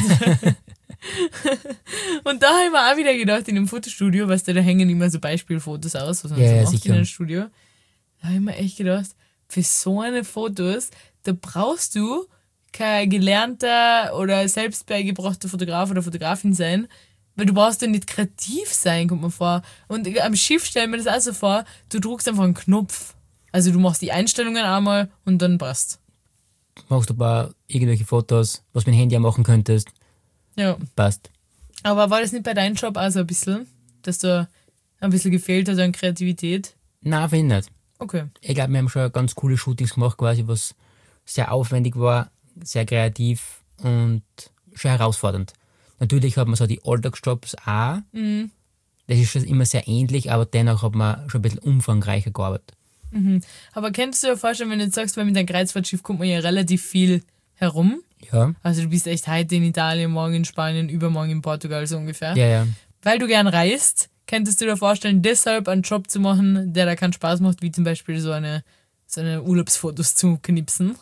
[SPEAKER 4] Und da habe ich mir auch wieder gedacht, in dem Fotostudio, weißt du, da hängen immer so Beispielfotos aus, was man
[SPEAKER 3] Ja,
[SPEAKER 4] so
[SPEAKER 3] ja,
[SPEAKER 4] macht
[SPEAKER 3] sicher.
[SPEAKER 4] in einem Studio. Da habe ich mir echt gedacht, für so eine Fotos, da brauchst du kein gelernter oder selbst beigebrachter Fotograf oder Fotografin sein, weil du brauchst ja nicht kreativ sein, kommt mir vor. Und am Schiff stellen wir das auch so vor, du drückst einfach einen Knopf. Also du machst die Einstellungen einmal und dann passt.
[SPEAKER 3] machst du ein paar irgendwelche Fotos, was du mit dem Handy auch machen könntest.
[SPEAKER 4] Ja.
[SPEAKER 3] Passt.
[SPEAKER 4] Aber war das nicht bei deinem Job auch so ein bisschen, dass da ein bisschen gefehlt hat an Kreativität?
[SPEAKER 3] Nein, finde ich nicht.
[SPEAKER 4] Okay.
[SPEAKER 3] Ich glaube, wir haben schon ganz coole Shootings gemacht, quasi, was sehr aufwendig war, sehr kreativ und schon herausfordernd. Natürlich hat man so die Alltagsjobs auch.
[SPEAKER 4] Mhm.
[SPEAKER 3] Das ist schon immer sehr ähnlich, aber dennoch hat man schon ein bisschen umfangreicher gearbeitet.
[SPEAKER 4] Mhm. Aber könntest du dir vorstellen, wenn du jetzt sagst, weil mit deinem Kreuzfahrtschiff kommt man ja relativ viel herum.
[SPEAKER 3] Ja,
[SPEAKER 4] Also du bist echt heute in Italien, morgen in Spanien, übermorgen in Portugal so ungefähr.
[SPEAKER 3] ja, ja.
[SPEAKER 4] Weil du gern reist, könntest du dir vorstellen, deshalb einen Job zu machen, der da keinen Spaß macht, wie zum Beispiel so eine, so eine Urlaubsfotos zu knipsen.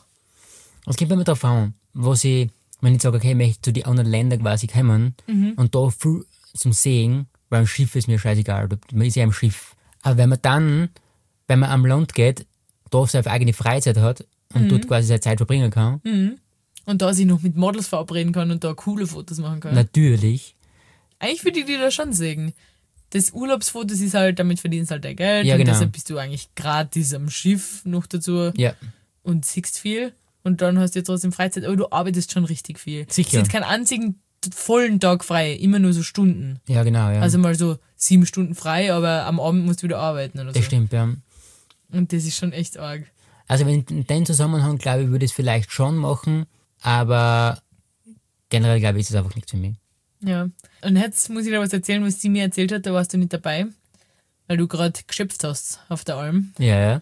[SPEAKER 3] Es kommt immer darauf an, was ich, wenn ich sage, okay, ich möchte zu den anderen Ländern quasi kommen und da viel zum Sehen, weil ein Schiff ist mir scheißegal, man ist ja am Schiff. Aber wenn man dann, wenn man am Land geht, da seine eigene Freizeit hat und dort quasi seine Zeit verbringen kann,
[SPEAKER 4] Und da sich noch mit Models verabreden kann und da coole Fotos machen kann.
[SPEAKER 3] natürlich,
[SPEAKER 4] Eigentlich würde ich die da schon sehen. Das Urlaubsfotos ist halt, damit verdienst halt dein Geld.
[SPEAKER 3] Ja,
[SPEAKER 4] und
[SPEAKER 3] genau.
[SPEAKER 4] deshalb bist du eigentlich gratis am Schiff noch dazu
[SPEAKER 3] ja,
[SPEAKER 4] und siehst viel. Und dann hast du jetzt trotzdem Freizeit, aber du arbeitest schon richtig viel.
[SPEAKER 3] Sicher.
[SPEAKER 4] Es ist jetzt keinen einzigen vollen Tag frei, immer nur so Stunden.
[SPEAKER 3] ja genau, ja.
[SPEAKER 4] Also mal so sieben Stunden frei, aber am Abend musst du wieder arbeiten oder so.
[SPEAKER 3] das stimmt, ja.
[SPEAKER 4] Und das ist schon echt arg.
[SPEAKER 3] Also wenn in dem Zusammenhang, glaube ich, würde ich es vielleicht schon machen, aber generell, glaube ich, ist es einfach nichts für mich.
[SPEAKER 4] Ja. Und jetzt muss ich dir was erzählen, was sie mir erzählt hat, da warst du nicht dabei, weil du gerade geschöpft hast auf der Alm.
[SPEAKER 3] Ja, ja.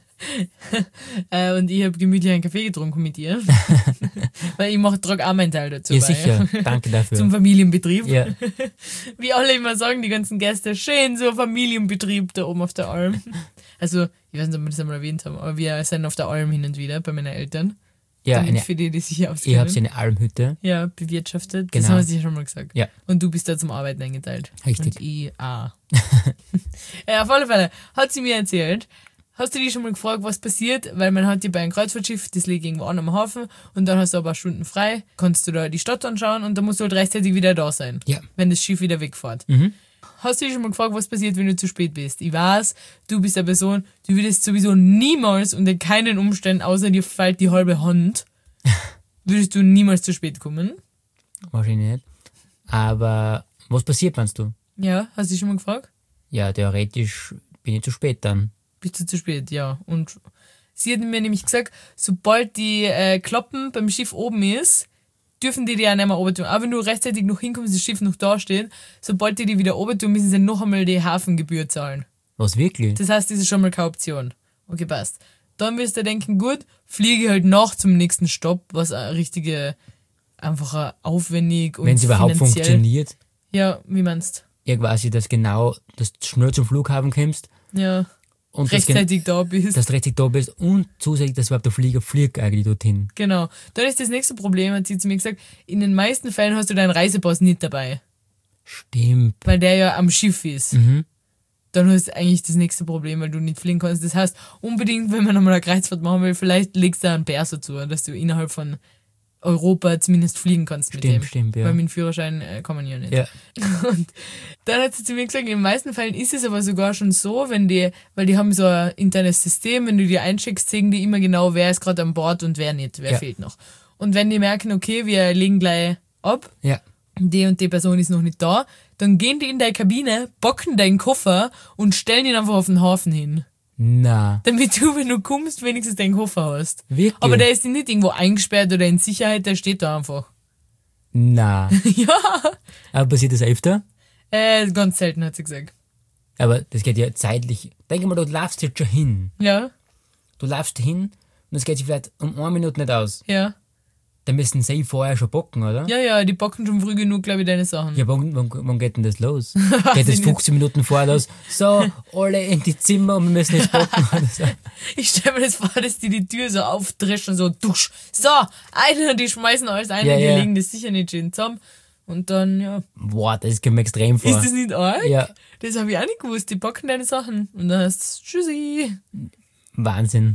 [SPEAKER 4] Äh, und ich habe gemütlich einen Kaffee getrunken mit ihr. Weil ich mache trage auch meinen Teil dazu
[SPEAKER 3] Ja,
[SPEAKER 4] bei.
[SPEAKER 3] sicher. Danke dafür.
[SPEAKER 4] Zum Familienbetrieb.
[SPEAKER 3] ja,
[SPEAKER 4] Wie alle immer sagen, die ganzen Gäste, schön so ein Familienbetrieb da oben auf der Alm. Also, ich weiß nicht, ob wir das einmal erwähnt haben, aber wir sind auf der Alm hin und wieder bei meinen Eltern.
[SPEAKER 3] ja
[SPEAKER 4] Damit
[SPEAKER 3] eine,
[SPEAKER 4] für die, die sich
[SPEAKER 3] ich habe
[SPEAKER 4] auskennen.
[SPEAKER 3] so eine Almhütte.
[SPEAKER 4] Ja, bewirtschaftet. Das
[SPEAKER 3] Genau.
[SPEAKER 4] haben sie ja schon mal gesagt.
[SPEAKER 3] Ja.
[SPEAKER 4] Und du bist da zum Arbeiten eingeteilt.
[SPEAKER 3] Richtig.
[SPEAKER 4] Und ich auch. Ja, auf alle Fälle hat sie mir erzählt, Hast du dich schon mal gefragt, was passiert? Weil man hat ja bei einem Kreuzfahrtschiff, das liegt irgendwo an am Hafen und dann hast du aber Stunden frei, kannst du da die Stadt anschauen und dann musst du halt rechtzeitig wieder da sein,
[SPEAKER 3] Ja.
[SPEAKER 4] wenn das Schiff wieder wegfährt.
[SPEAKER 3] Mhm.
[SPEAKER 4] Hast du dich schon mal gefragt, was passiert, wenn du zu spät bist? Ich weiß, du bist eine Person, du würdest sowieso niemals unter keinen Umständen, außer dir fällt die halbe Hand, würdest du niemals zu spät kommen.
[SPEAKER 3] Wahrscheinlich nicht. Aber was passiert, meinst du?
[SPEAKER 4] Ja, hast du dich schon mal gefragt?
[SPEAKER 3] Ja, theoretisch bin ich zu spät dann.
[SPEAKER 4] Bist du zu spät, ja. Und sie hat mir nämlich gesagt, sobald die äh, Klappen beim Schiff oben ist, dürfen die die auch nicht mehr oben tun. Aber wenn du rechtzeitig noch hinkommst, das Schiff noch da steht, sobald die die wieder oben tun, müssen sie noch einmal die Hafengebühr zahlen.
[SPEAKER 3] Was, wirklich?
[SPEAKER 4] Das heißt, das ist schon mal keine Option. Okay, passt. Dann wirst du denken, gut, fliege halt nach zum nächsten Stopp, was eine richtige, einfach aufwendig und
[SPEAKER 3] Wenn es überhaupt
[SPEAKER 4] finanziell-
[SPEAKER 3] funktioniert.
[SPEAKER 4] Ja, wie meinst
[SPEAKER 3] Ja, quasi, dass genau, dass du schnell zum Flughafen kommst
[SPEAKER 4] du? Ja,
[SPEAKER 3] und dass, gen-
[SPEAKER 4] rechtzeitig da bist.
[SPEAKER 3] dass du rechtzeitig da bist und zusätzlich, dass überhaupt der Flieger fliegt eigentlich dorthin.
[SPEAKER 4] Genau. Dann ist das nächste Problem, hat sie zu mir gesagt, in den meisten Fällen hast du deinen Reisepass nicht dabei,
[SPEAKER 3] Stimmt.
[SPEAKER 4] weil der ja am Schiff ist.
[SPEAKER 3] Mhm.
[SPEAKER 4] Dann hast du eigentlich das nächste Problem, weil du nicht fliegen kannst. Das heißt, unbedingt, wenn man nochmal eine Kreuzfahrt machen will, vielleicht legst du einen Perso zu, dass du innerhalb von Europa zumindest fliegen kannst mit
[SPEAKER 3] Stimmt,
[SPEAKER 4] dem.
[SPEAKER 3] stimmt, ja.
[SPEAKER 4] Weil mit dem Führerschein äh, kann man ja nicht.
[SPEAKER 3] Ja.
[SPEAKER 4] Und dann hat sie zu mir gesagt, in den meisten Fällen ist es aber sogar schon so, wenn die, weil die haben so ein internes System, wenn du die einschickst, sehen die immer genau, wer ist gerade an Bord und wer nicht, wer
[SPEAKER 3] Ja.
[SPEAKER 4] fehlt noch. Und wenn die merken, okay, wir legen gleich ab,
[SPEAKER 3] Ja.
[SPEAKER 4] die und die Person ist noch nicht da, dann gehen die in deine Kabine, bocken deinen Koffer und stellen ihn einfach auf den Hafen hin.
[SPEAKER 3] Na,
[SPEAKER 4] Damit du, wenn du kommst, wenigstens deinen Koffer hast.
[SPEAKER 3] wirklich?
[SPEAKER 4] Aber der ist nicht irgendwo eingesperrt oder in Sicherheit, der steht da einfach.
[SPEAKER 3] Na.
[SPEAKER 4] Ja.
[SPEAKER 3] Aber passiert das öfter?
[SPEAKER 4] Äh, ganz selten, hat sie gesagt.
[SPEAKER 3] Aber das geht ja zeitlich. Denk mal, du laufst jetzt schon hin.
[SPEAKER 4] Ja,
[SPEAKER 3] Du laufst hin und das geht sich vielleicht um eine Minute nicht aus.
[SPEAKER 4] ja.
[SPEAKER 3] Dann müssen sie vorher schon bocken, oder?
[SPEAKER 4] Ja, ja, die bocken schon früh genug, glaube ich, deine Sachen.
[SPEAKER 3] Ja, wann, wann, wann geht denn das los? Geht das
[SPEAKER 4] ich
[SPEAKER 3] fünfzehn Minuten vorher los? So, alle in die Zimmer und wir müssen jetzt bocken. Oder so.
[SPEAKER 4] Ich stelle mir das vor, dass die die Tür so aufdreschen, so dusch. So, einer, die schmeißen alles ein
[SPEAKER 3] Ja,
[SPEAKER 4] und die
[SPEAKER 3] ja.
[SPEAKER 4] legen das sicher nicht schön zusammen. Und dann, ja.
[SPEAKER 3] Boah, das kommt mir extrem vor.
[SPEAKER 4] Ist das nicht arg?
[SPEAKER 3] Ja,
[SPEAKER 4] Das habe ich auch nicht gewusst. Die bocken deine Sachen. Und dann heißt Tschüssi.
[SPEAKER 3] Wahnsinn.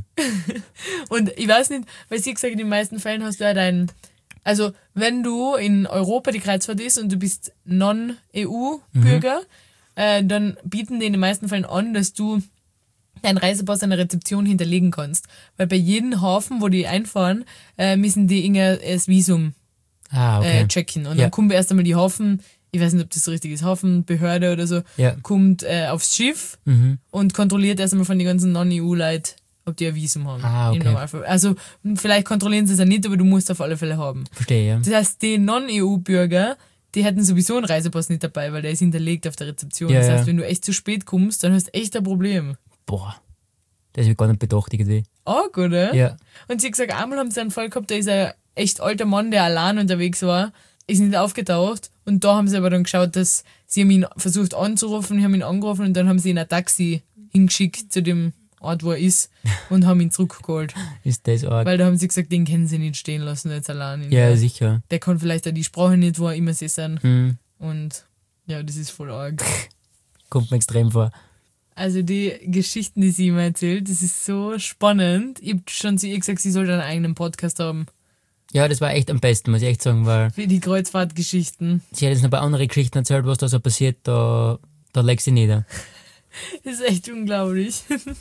[SPEAKER 4] Und ich weiß nicht, weil sie gesagt hat, in den meisten Fällen hast du ja dein, also wenn du in Europa die Kreuzfahrt ist und du bist Non-E U-Bürger, äh, dann bieten die in den meisten Fällen an, dass du deinen Reisepass an der Rezeption hinterlegen kannst. Weil bei jedem Hafen, wo die einfahren, äh, müssen die irgendwie das Visum
[SPEAKER 3] Ah, okay.
[SPEAKER 4] äh, checken. Und
[SPEAKER 3] Ja.
[SPEAKER 4] dann kommt erst einmal die Hafen, ich weiß nicht, ob das so richtig ist, Hafenbehörde oder so,
[SPEAKER 3] Ja.
[SPEAKER 4] kommt äh, aufs Schiff
[SPEAKER 3] Mhm.
[SPEAKER 4] und kontrolliert erst einmal von den ganzen Non-E U-Leuten, ob die ein Visum haben.
[SPEAKER 3] Ah, okay.
[SPEAKER 4] Im Normalfall. Also vielleicht kontrollieren sie es ja nicht, aber du musst auf alle Fälle haben.
[SPEAKER 3] Verstehe, ja.
[SPEAKER 4] Das heißt, die Non-E U-Bürger, die hätten sowieso einen Reisepass nicht dabei, weil der ist hinterlegt auf der Rezeption.
[SPEAKER 3] Ja,
[SPEAKER 4] das heißt,
[SPEAKER 3] ja.
[SPEAKER 4] wenn du echt zu spät kommst, dann hast du echt ein Problem.
[SPEAKER 3] Boah, das habe ich gar nicht bedacht, irgendwie.
[SPEAKER 4] Arg, oder?
[SPEAKER 3] Ja.
[SPEAKER 4] Und sie hat gesagt, einmal haben sie einen Fall gehabt, da ist ein echt alter Mann, der allein unterwegs war, ist nicht aufgetaucht. Und da haben sie aber dann geschaut, dass sie haben ihn versucht anzurufen, haben ihn angerufen und dann haben sie ihn ein Taxi hingeschickt zu dem Ort, wo er ist und haben ihn zurückgeholt.
[SPEAKER 3] Ist das arg.
[SPEAKER 4] Weil da haben sie gesagt, den können sie nicht stehen lassen jetzt allein. in
[SPEAKER 3] Ja,
[SPEAKER 4] der,
[SPEAKER 3] sicher.
[SPEAKER 4] der kann vielleicht auch die Sprache nicht, wo er immer sie sind.
[SPEAKER 3] Hm.
[SPEAKER 4] Und ja, das ist voll arg.
[SPEAKER 3] Kommt mir extrem vor.
[SPEAKER 4] Also die Geschichten, die sie immer erzählt, das ist so spannend. Ich hab schon zu ihr gesagt, sie sollte einen eigenen Podcast haben.
[SPEAKER 3] Ja, das war echt am besten, muss ich echt sagen, weil
[SPEAKER 4] Für die Kreuzfahrtgeschichten.
[SPEAKER 3] sie hat jetzt noch ein paar andere Geschichten erzählt, was da so passiert, da, da legst du nieder.
[SPEAKER 4] Das ist echt unglaublich.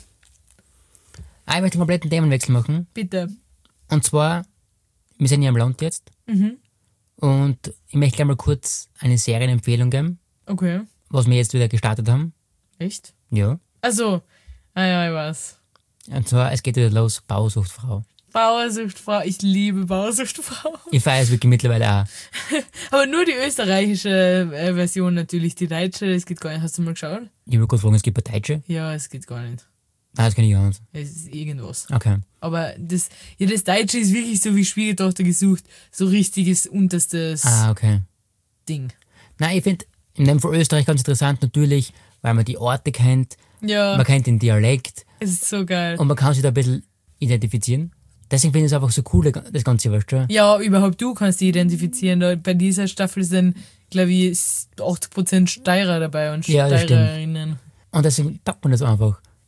[SPEAKER 3] Ah, ich möchte einen kompletten Themenwechsel machen.
[SPEAKER 4] Bitte.
[SPEAKER 3] Und zwar, wir sind ja im Land jetzt.
[SPEAKER 4] Mhm.
[SPEAKER 3] Und ich möchte gleich mal kurz eine Serienempfehlung geben,
[SPEAKER 4] Okay.
[SPEAKER 3] was wir jetzt wieder gestartet haben.
[SPEAKER 4] Echt?
[SPEAKER 3] Ja.
[SPEAKER 4] Also, ah ja, ich weiß.
[SPEAKER 3] Und zwar, es geht wieder los, Bausuchtfrau.
[SPEAKER 4] Bauersuchtfrau, ich liebe Bauersuchtfrau.
[SPEAKER 3] Ich feiere es wirklich mittlerweile auch.
[SPEAKER 4] Aber nur die österreichische äh, Version natürlich, die deutsche, das geht gar nicht. Hast du mal geschaut?
[SPEAKER 3] Ich will kurz fragen, es gibt eine Deutsche?
[SPEAKER 4] Ja, es geht gar nicht.
[SPEAKER 3] Nein, das kann ich gar nicht.
[SPEAKER 4] Es ist irgendwas.
[SPEAKER 3] Okay.
[SPEAKER 4] Aber das, ja, das Deutsche ist wirklich so wie Schwiegertochter gesucht. So richtiges unterstes
[SPEAKER 3] Ah, okay.
[SPEAKER 4] Ding.
[SPEAKER 3] Nein, ich finde, in dem Fall Österreich ganz interessant natürlich, weil man die Orte kennt,
[SPEAKER 4] Ja,
[SPEAKER 3] man kennt den Dialekt
[SPEAKER 4] es ist so geil.
[SPEAKER 3] und man kann sich da ein bisschen identifizieren. Deswegen finde ich es einfach so cool, das Ganze, weißt du?
[SPEAKER 4] Ja, überhaupt du kannst dich identifizieren. Da, bei dieser Staffel sind, glaube ich, achtzig Prozent Steirer dabei und
[SPEAKER 3] Ja, das stimmt.
[SPEAKER 4] Steirerinnen.
[SPEAKER 3] Und deswegen packt man das einfach.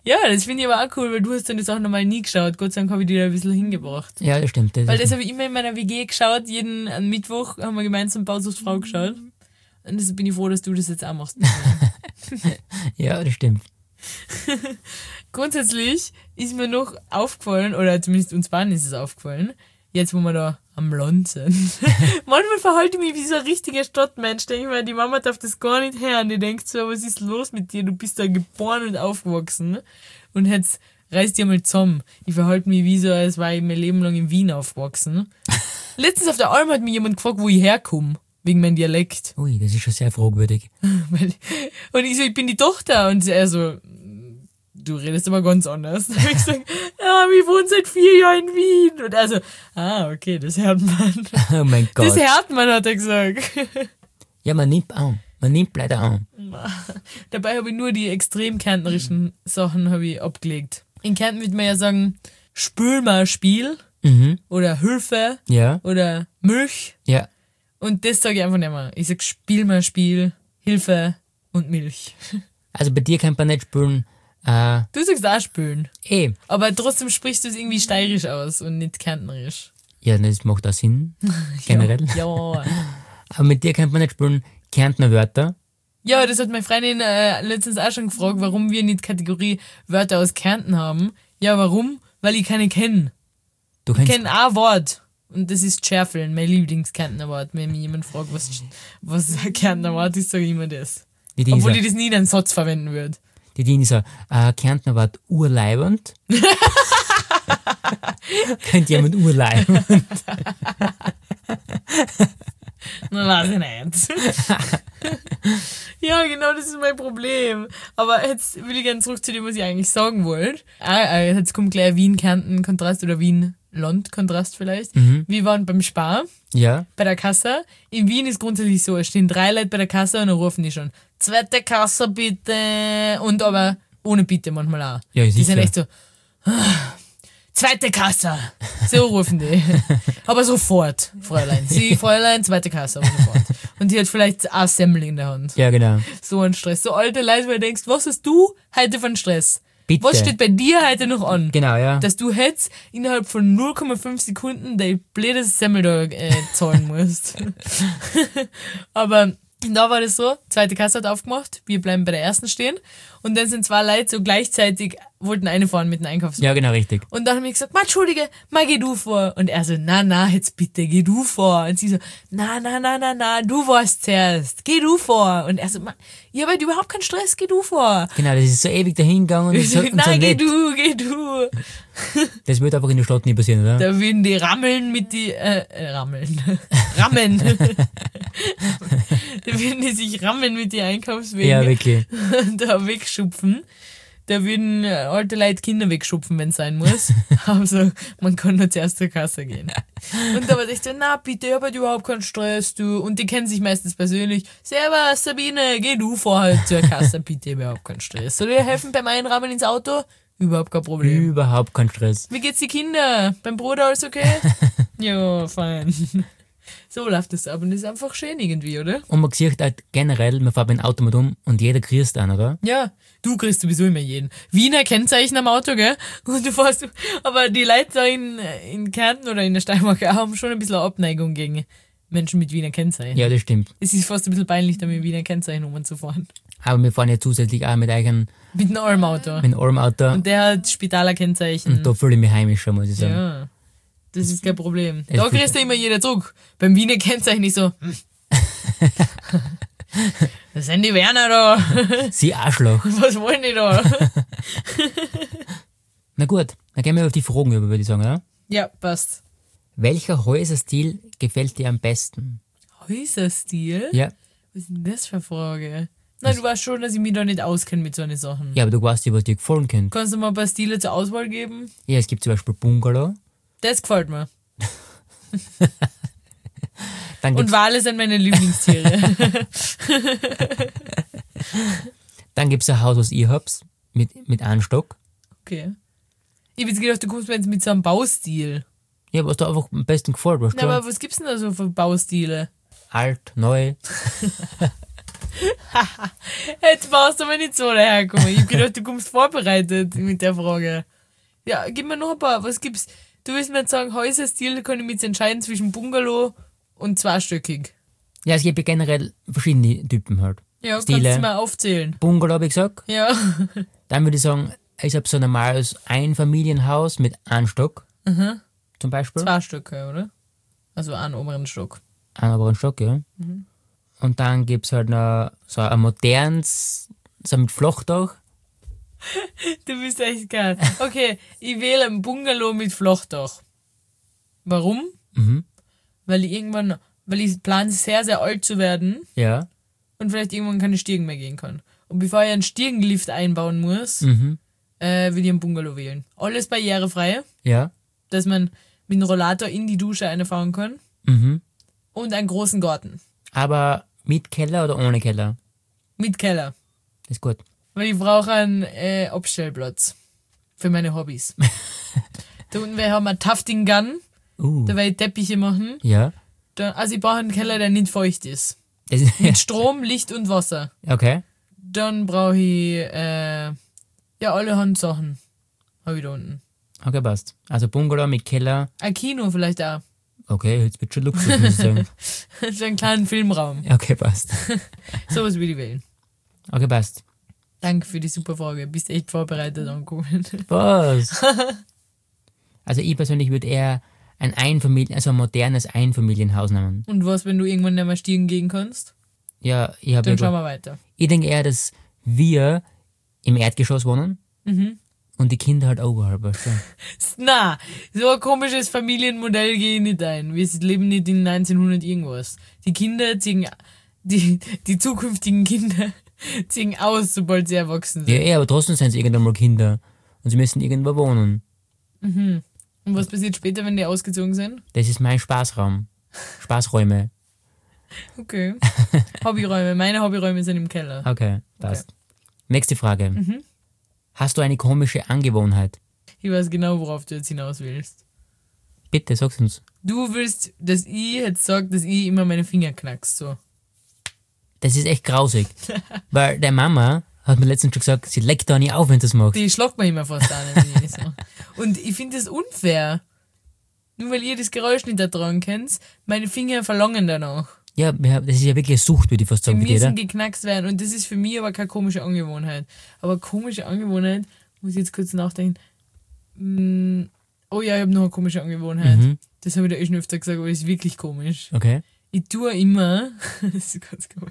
[SPEAKER 4] Ja, das finde ich aber auch cool, weil du hast dann die Sachen nochmal nie geschaut. Gott sei Dank habe ich die da ein bisschen hingebracht.
[SPEAKER 3] Ja, das stimmt. Das
[SPEAKER 4] Weil
[SPEAKER 3] ist-
[SPEAKER 4] das habe ich immer in meiner W G geschaut. Jeden Mittwoch haben wir gemeinsam Bausuchtfrau geschaut. Und deshalb bin ich froh, dass du das jetzt auch machst.
[SPEAKER 3] ja, das stimmt.
[SPEAKER 4] Grundsätzlich ist mir noch aufgefallen, oder zumindest uns beiden ist es aufgefallen, jetzt wo wir da am Land sind. Manchmal verhalte ich mich wie so ein richtiger Stadtmensch. Denke ich mir, die Mama darf das gar nicht hören. Die denkt so, was ist los mit dir? Du bist da geboren und aufgewachsen. Und jetzt reiß dir mal zusammen. Ich verhalte mich wie so, als war ich mein Leben lang in Wien aufgewachsen. Letztens auf der Alm hat mich jemand gefragt, wo ich herkomme. Wegen meinem Dialekt.
[SPEAKER 3] Ui, das ist schon sehr fragwürdig.
[SPEAKER 4] Und ich so, ich bin die Tochter. Und er so, du redest aber ganz anders. Da habe ich gesagt, ja, wir wohnen seit vier Jahren in Wien. Und er so, ah, okay, das hört man.
[SPEAKER 3] Oh mein Gott.
[SPEAKER 4] Das hört man, hat er gesagt.
[SPEAKER 3] Ja, man nimmt an. Man nimmt leider an.
[SPEAKER 4] Dabei habe ich nur die extrem kärntnerischen Sachen habe ich abgelegt. In Kärnten würde man ja sagen, spül mal Spiel
[SPEAKER 3] Mhm.
[SPEAKER 4] oder Hilfe
[SPEAKER 3] Ja,
[SPEAKER 4] oder Milch.
[SPEAKER 3] ja.
[SPEAKER 4] Und das sage ich einfach nicht mehr. Ich sage Spiel mal Spiel, Hilfe und Milch.
[SPEAKER 3] Also bei dir kann man nicht spülen. Äh,
[SPEAKER 4] Du sagst auch spülen.
[SPEAKER 3] eh.
[SPEAKER 4] Aber trotzdem sprichst du es irgendwie steirisch aus und nicht kärntnerisch.
[SPEAKER 3] Ja, das macht auch Sinn. Generell.
[SPEAKER 4] Ja. Ja.
[SPEAKER 3] Aber mit dir kann man nicht spülen Kärntner Wörter.
[SPEAKER 4] Ja, das hat meine Freundin äh, letztens auch schon gefragt, warum wir nicht Kategorie Wörter aus Kärnten haben. Ja, warum? Weil ich keine kenne.
[SPEAKER 3] Du
[SPEAKER 4] Ich
[SPEAKER 3] kannst.
[SPEAKER 4] kenne ein Wort. Und das ist Schärfeln, mein Lieblings-Kärntner Wort. Wenn mich jemand fragt, was, was ein Kärntner Wort ist, sage ich immer das.
[SPEAKER 3] Die Dini
[SPEAKER 4] Obwohl
[SPEAKER 3] so,
[SPEAKER 4] ich das nie in einem Satz verwenden würde.
[SPEAKER 3] die Dini so äh, Kärntner Wort urleibend. Kennt jemand urleibend?
[SPEAKER 4] Na, weiß ich nicht. Ja, genau, das ist mein Problem. Aber jetzt will ich gerne zurück zu dem, was ich eigentlich sagen wollte. Ah, äh, jetzt kommt gleich Wien-Kärnten-Kontrast oder Wien-Land-Kontrast vielleicht. Wir waren beim Spar,
[SPEAKER 3] Ja.
[SPEAKER 4] bei der Kasse. In Wien ist grundsätzlich so, es stehen drei Leute bei der Kasse und dann rufen die schon, zweite Kasse bitte. Und aber ohne Bitte manchmal auch.
[SPEAKER 3] Ja,
[SPEAKER 4] die
[SPEAKER 3] sicher.
[SPEAKER 4] sind echt so, "Ah, zweite Kasse. So rufen die. Aber sofort, Fräulein. Sie, Fräulein, zweite Kasse, aber sofort. Und die hat vielleicht ein Semmel in der Hand.
[SPEAKER 3] Ja, genau.
[SPEAKER 4] So ein Stress. So alte Leute, wo du denkst, was hast du heute von Stress?
[SPEAKER 3] Bitte.
[SPEAKER 4] Was steht bei dir heute noch an?
[SPEAKER 3] Genau, ja.
[SPEAKER 4] Dass du jetzt innerhalb von null Komma fünf Sekunden dein blödes Semmel da äh, zahlen musst. Aber da war das so, zweite Kasse hat aufgemacht, wir bleiben bei der ersten stehen und dann sind zwei Leute so gleichzeitig, wollten eine fahren mit dem Einkaufswagen.
[SPEAKER 3] Ja, genau, richtig.
[SPEAKER 4] Und dann habe ich gesagt, ma, entschuldige, ma, geh du vor. Und er so, na, na, jetzt bitte, geh du vor. Und sie so, na, na, na, na, na, du warst zuerst, geh du vor. Und er so, ma, ja, aber überhaupt kein Stress, geh du vor.
[SPEAKER 3] Genau, das ist so ewig dahingegangen und,
[SPEAKER 4] Ich
[SPEAKER 3] so,
[SPEAKER 4] so,
[SPEAKER 3] und so
[SPEAKER 4] nein, geh
[SPEAKER 3] nett.
[SPEAKER 4] du, geh du.
[SPEAKER 3] Das wird einfach in der Stadt nie passieren, oder?
[SPEAKER 4] Da würden die rammeln mit die, äh, äh rammeln. Rammen. Da würden die sich rammeln mit die Einkaufswegen.
[SPEAKER 3] Ja, wirklich.
[SPEAKER 4] Da wegschupfen. Da würden äh, alte Leute Kinder wegschupfen, wenn es sein muss. Also, man kann nur zuerst zur Kasse gehen. Und da war ich so, na bitte, ich hab halt überhaupt keinen Stress, du. Und die kennen sich meistens persönlich. Servus, Sabine, geh du vor halt zur Kasse, bitte, überhaupt keinen Stress. Soll ich dir helfen beim Einrahmen ins Auto? Überhaupt kein Problem.
[SPEAKER 3] Überhaupt kein Stress.
[SPEAKER 4] Wie geht's die Kinder? Beim Bruder alles okay? Ja, fein. So läuft das ab und das ist einfach schön irgendwie, oder?
[SPEAKER 3] Und man sieht halt generell, man fährt mit dem Auto mit um und jeder grüßt einen, oder?
[SPEAKER 4] Ja, du kriegst sowieso immer jeden. Wiener Kennzeichen am Auto, gell? Und du fährst, aber die Leute da in, in Kärnten oder in der Steiermark auch haben schon ein bisschen Abneigung gegen Menschen mit Wiener Kennzeichen.
[SPEAKER 3] Ja, das stimmt.
[SPEAKER 4] Es ist fast ein bisschen peinlich, da mit Wiener Kennzeichen rumzufahren.
[SPEAKER 3] Aber wir fahren ja zusätzlich auch mit euch mit
[SPEAKER 4] Mit einem Armauto.
[SPEAKER 3] einem Armauto
[SPEAKER 4] Und
[SPEAKER 3] und,
[SPEAKER 4] der hat Spitaler Kennzeichen.
[SPEAKER 3] da fühle ich mich heimischer, muss ich sagen.
[SPEAKER 4] Ja. Das ist kein Problem.
[SPEAKER 3] Es
[SPEAKER 4] Da
[SPEAKER 3] fühlt-
[SPEAKER 4] kriegst du immer jeder zurück. Beim Wiener Kennzeichen nicht so. hm. Das sind die Werner da.
[SPEAKER 3] Sie Arschloch.
[SPEAKER 4] Was wollen die da?
[SPEAKER 3] Na gut, dann gehen wir auf die Fragen über, würde ich sagen, oder?
[SPEAKER 4] Ja, passt.
[SPEAKER 3] Welcher Häuserstil gefällt dir am besten?
[SPEAKER 4] Häuserstil?
[SPEAKER 3] Ja.
[SPEAKER 4] Was ist denn das für eine Frage? Na, du weißt schon, dass ich mich da nicht auskenne mit so einen Sachen.
[SPEAKER 3] Ja, aber du weißt ja, was dir gefallen könnte.
[SPEAKER 4] Kannst du mal ein paar Stile zur Auswahl geben?
[SPEAKER 3] Ja, es gibt zum Beispiel Bungalow.
[SPEAKER 4] Das gefällt mir.
[SPEAKER 3] Dann
[SPEAKER 4] Und
[SPEAKER 3] gibt's,
[SPEAKER 4] Wale sind meine Lieblingstiere.
[SPEAKER 3] dann gibt's ein Haus, was ich hab's, mit, mit einem Stock.
[SPEAKER 4] Okay. Ich hab jetzt gedacht, du kommst mir jetzt mit so einem Baustil.
[SPEAKER 3] Ja, was dir einfach am besten gefällt, weißt
[SPEAKER 4] Na,
[SPEAKER 3] du?
[SPEAKER 4] aber was gibt's denn da so für Baustile?
[SPEAKER 3] Alt, neu.
[SPEAKER 4] Jetzt warst du aber nicht so dahergekommen. Ich hab gedacht, du kommst vorbereitet mit der Frage. Ja, gib mir noch ein paar. Was gibt's? Du willst mir jetzt sagen, Häuserstil, da kann ich mich jetzt entscheiden zwischen Bungalow und zweistöckig.
[SPEAKER 3] Ja, es gibt ja generell verschiedene Typen halt.
[SPEAKER 4] Ja,
[SPEAKER 3] Stile.
[SPEAKER 4] kannst du mal aufzählen.
[SPEAKER 3] Bungalow, habe ich gesagt.
[SPEAKER 4] Ja.
[SPEAKER 3] Dann würde ich sagen, ich habe so ein normales Einfamilienhaus mit einem Stock.
[SPEAKER 4] Mhm.
[SPEAKER 3] Zum Beispiel.
[SPEAKER 4] Zwei Stöcke, oder? Also einen oberen Stock.
[SPEAKER 3] Einen oberen Stock, ja.
[SPEAKER 4] Mhm.
[SPEAKER 3] Und dann gibt es halt noch so ein modernes, so mit Flachdach.
[SPEAKER 4] Du bist echt geil. Okay, ich wähle ein Bungalow mit Flachdach. Warum?
[SPEAKER 3] Mhm.
[SPEAKER 4] Weil ich irgendwann, weil ich plane, sehr, sehr alt zu werden
[SPEAKER 3] Ja.
[SPEAKER 4] und vielleicht irgendwann keine Stiegen mehr gehen kann. Und bevor ich einen Stiegenlift einbauen muss,
[SPEAKER 3] Mhm.
[SPEAKER 4] äh, will ich einen Bungalow wählen. Alles barrierefrei,
[SPEAKER 3] Ja.
[SPEAKER 4] dass man mit einem Rollator in die Dusche einfahren kann
[SPEAKER 3] Mhm.
[SPEAKER 4] und einen großen Garten.
[SPEAKER 3] Aber mit Keller oder ohne Keller?
[SPEAKER 4] Mit Keller.
[SPEAKER 3] Das ist gut.
[SPEAKER 4] Weil ich brauche einen äh, Abstellplatz für meine Hobbys. Da unten wir haben einen Tufting Gun,
[SPEAKER 3] Uh.
[SPEAKER 4] da werde ich Teppiche machen.
[SPEAKER 3] Ja.
[SPEAKER 4] Da, also ich brauche einen Keller, der nicht feucht ist.
[SPEAKER 3] Das ist,
[SPEAKER 4] Mit Strom, Licht und Wasser.
[SPEAKER 3] okay.
[SPEAKER 4] Dann brauche ich äh, ja alle Handsachen. Habe ich da unten.
[SPEAKER 3] Okay, passt. Also Bungalow mit Keller.
[SPEAKER 4] Ein Kino vielleicht auch.
[SPEAKER 3] Okay, jetzt wird schon Luxus, muss ich sagen.
[SPEAKER 4] So einen kleinen Filmraum.
[SPEAKER 3] Okay, passt.
[SPEAKER 4] Sowas will ich wählen.
[SPEAKER 3] Okay, passt.
[SPEAKER 4] Danke für die super Frage. Bist echt vorbereitet angekommen.
[SPEAKER 3] Was? Also ich persönlich würde eher ein Einfamilien, also ein modernes Einfamilienhaus nehmen.
[SPEAKER 4] Und was, wenn du irgendwann nicht mehr stiegen gehen kannst?
[SPEAKER 3] Ja, ich habe.
[SPEAKER 4] Dann schauen wir weiter.
[SPEAKER 3] Ich denke eher, dass wir im Erdgeschoss wohnen
[SPEAKER 4] Mhm.
[SPEAKER 3] und die Kinder halt oberhalb. Weißt du?
[SPEAKER 4] Na, so ein komisches Familienmodell gehe ich nicht ein. Wir leben nicht in neunzehnhundert irgendwas. Die Kinder ziehen, die, die zukünftigen Kinder ziehen aus, sobald sie erwachsen sind.
[SPEAKER 3] Ja, eh, aber trotzdem sind sie irgendwann mal Kinder und sie müssen irgendwo wohnen.
[SPEAKER 4] Mhm. Und was passiert später, wenn die ausgezogen sind?
[SPEAKER 3] Das ist mein Spaßraum. Spaßräume.
[SPEAKER 4] Okay. Hobbyräume. Meine Hobbyräume sind im Keller.
[SPEAKER 3] Okay, passt. Nächste Frage.
[SPEAKER 4] Mhm.
[SPEAKER 3] Hast du eine komische Angewohnheit?
[SPEAKER 4] Ich weiß genau, worauf du jetzt hinaus willst.
[SPEAKER 3] Bitte, sag's uns.
[SPEAKER 4] Du willst, dass ich jetzt sage, dass ich immer meine Finger knackst, so.
[SPEAKER 3] Das ist echt grausig. Weil der Mama hat mir letztens schon gesagt, sie leckt da nicht auf, wenn du das machst.
[SPEAKER 4] Die schlagt mir immer fast an, wenn ich das mache. Und ich finde das unfair. Nur weil ihr das Geräusch nicht ertragen könnt, meine Finger verlangen danach.
[SPEAKER 3] Ja, wir haben- das ist ja wirklich eine Sucht, würde ich fast
[SPEAKER 4] Die
[SPEAKER 3] sagen, bei dir,
[SPEAKER 4] müssen
[SPEAKER 3] oder?
[SPEAKER 4] geknackst werden. Und das ist für mich aber keine komische Angewohnheit. Aber komische Angewohnheit, muss ich jetzt kurz nachdenken. Mm, oh ja, ich habe noch eine komische Angewohnheit.
[SPEAKER 3] Mhm.
[SPEAKER 4] Das habe ich dir eh schon öfter gesagt, aber das ist wirklich komisch.
[SPEAKER 3] Okay.
[SPEAKER 4] Ich tue immer, das ist ganz komisch,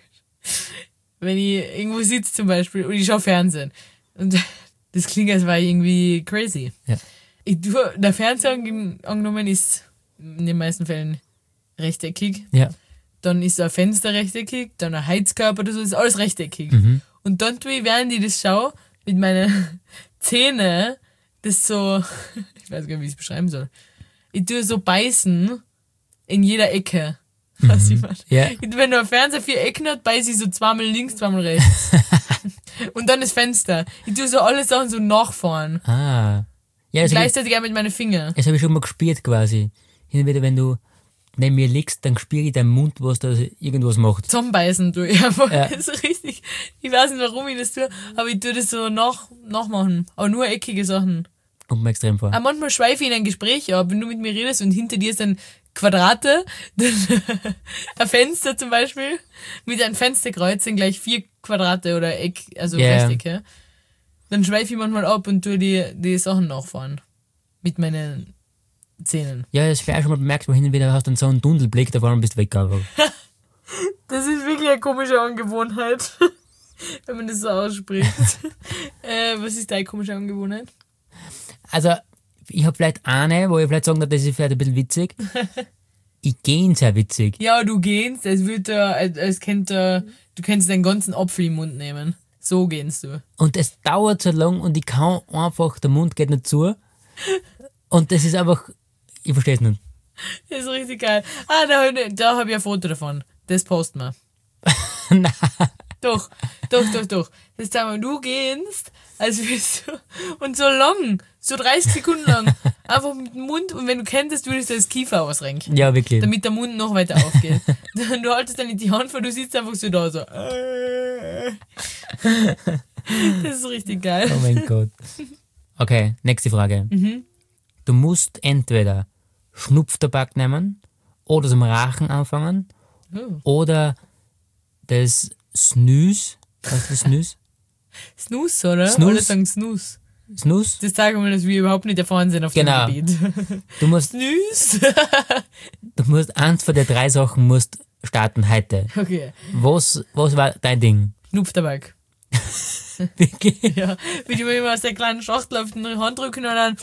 [SPEAKER 4] wenn ich irgendwo sitze zum Beispiel und ich schaue Fernsehen. Und das klingt, als wäre ich irgendwie crazy.
[SPEAKER 3] Ja.
[SPEAKER 4] Ich tue, der Fernseher ange- angenommen ist in den meisten Fällen rechteckig.
[SPEAKER 3] Ja.
[SPEAKER 4] Dann ist ein Fenster rechteckig, dann ein Heizkörper oder so, ist alles rechteckig.
[SPEAKER 3] Mhm.
[SPEAKER 4] Und dann tue ich, während ich das schaue, mit meinen Zähnen, das so, ich weiß gar nicht, wie ich es beschreiben soll. Ich tue so beißen in jeder Ecke. Was ich meine.
[SPEAKER 3] Ja.
[SPEAKER 4] Wenn der Fernseher vier Ecken hat, beiße ich so zweimal links, zweimal rechts. Und dann das Fenster. Ich tue so alle Sachen so nachfahren.
[SPEAKER 3] Ah. Ja, das habe ich,
[SPEAKER 4] Gleichzeitig auch mit meinen Fingern.
[SPEAKER 3] das hab ich schon mal gespürt quasi. Hin und wieder, wenn du neben mir liegst, dann spüre ich deinen Mund, was da irgendwas macht.
[SPEAKER 4] Zusammenbeißen tue ich einfach.
[SPEAKER 3] Ja.
[SPEAKER 4] Das ist richtig. Ich weiß nicht, warum ich das tue, aber ich tue das so nach, nachmachen. Aber nur eckige Sachen.
[SPEAKER 3] Kommt mir extrem vor.
[SPEAKER 4] Aber manchmal schweife ich in ein Gespräch ab, wenn du mit mir redest und hinter dir ist ein Quadrate, dann ein Fenster zum Beispiel, mit einem Fensterkreuz sind gleich vier Quadrate oder Eck, also
[SPEAKER 3] Ja.
[SPEAKER 4] Rechtecke. Dann schweife ich manchmal ab und tue die, die Sachen nachfahren. Mit meinen Zähnen.
[SPEAKER 3] Ja, das habe ich auch schon mal bemerkt, weil hin und wieder hast du dann so einen Tunnelblick, da vorne bist du weg einfach.
[SPEAKER 4] Das ist wirklich eine komische Angewohnheit, wenn man das so ausspricht. äh, was ist deine komische Angewohnheit?
[SPEAKER 3] Also, ich habe vielleicht eine, wo ich vielleicht sagen darf, das ist vielleicht ein bisschen witzig. Ich gehe sehr witzig.
[SPEAKER 4] Ja, du gehst, als würde er, als, als kennt er, du könntest den ganzen Apfel im Mund nehmen. So gehst du.
[SPEAKER 3] Und es dauert so lang und ich kann einfach, der Mund geht nicht zu. Und das ist einfach, ich verstehe es nicht.
[SPEAKER 4] Das ist richtig geil. Ah, da, da habe ich ein Foto davon. Das posten wir.
[SPEAKER 3] Nein.
[SPEAKER 4] Doch, doch, doch, doch. Das sagen wir, du gehst, als würdest du, und so lang, so dreißig Sekunden lang, Einfach mit dem Mund und wenn du könntest, würdest du das Kiefer ausrenken.
[SPEAKER 3] Ja, wirklich.
[SPEAKER 4] Damit der Mund noch weiter aufgeht. Du haltest dann nicht die Hand vor, du sitzt einfach so da so. Das ist richtig geil.
[SPEAKER 3] Oh mein Gott. Okay, nächste Frage.
[SPEAKER 4] Mhm.
[SPEAKER 3] Du musst entweder Schnupftabak nehmen oder zum Rachen anfangen
[SPEAKER 4] Oh.
[SPEAKER 3] oder das Snooze. Was ist das Snooze?
[SPEAKER 4] Snooze, oder?
[SPEAKER 3] Snooze?
[SPEAKER 4] Alle sagen Snooze.
[SPEAKER 3] Snooze?
[SPEAKER 4] Das zeigen wir, dass wir überhaupt nicht erfahren sind auf
[SPEAKER 3] Genau.
[SPEAKER 4] dem Gebiet.
[SPEAKER 3] Du musst,
[SPEAKER 4] Snooze?
[SPEAKER 3] du musst eins von den drei Sachen musst starten heute.
[SPEAKER 4] Okay.
[SPEAKER 3] Was, was war dein Ding?
[SPEAKER 4] Schnupftabak.
[SPEAKER 3] Wirklich?
[SPEAKER 4] Ja, wie die mir immer aus der kleinen Schachtel auf die Hand drücken und dann.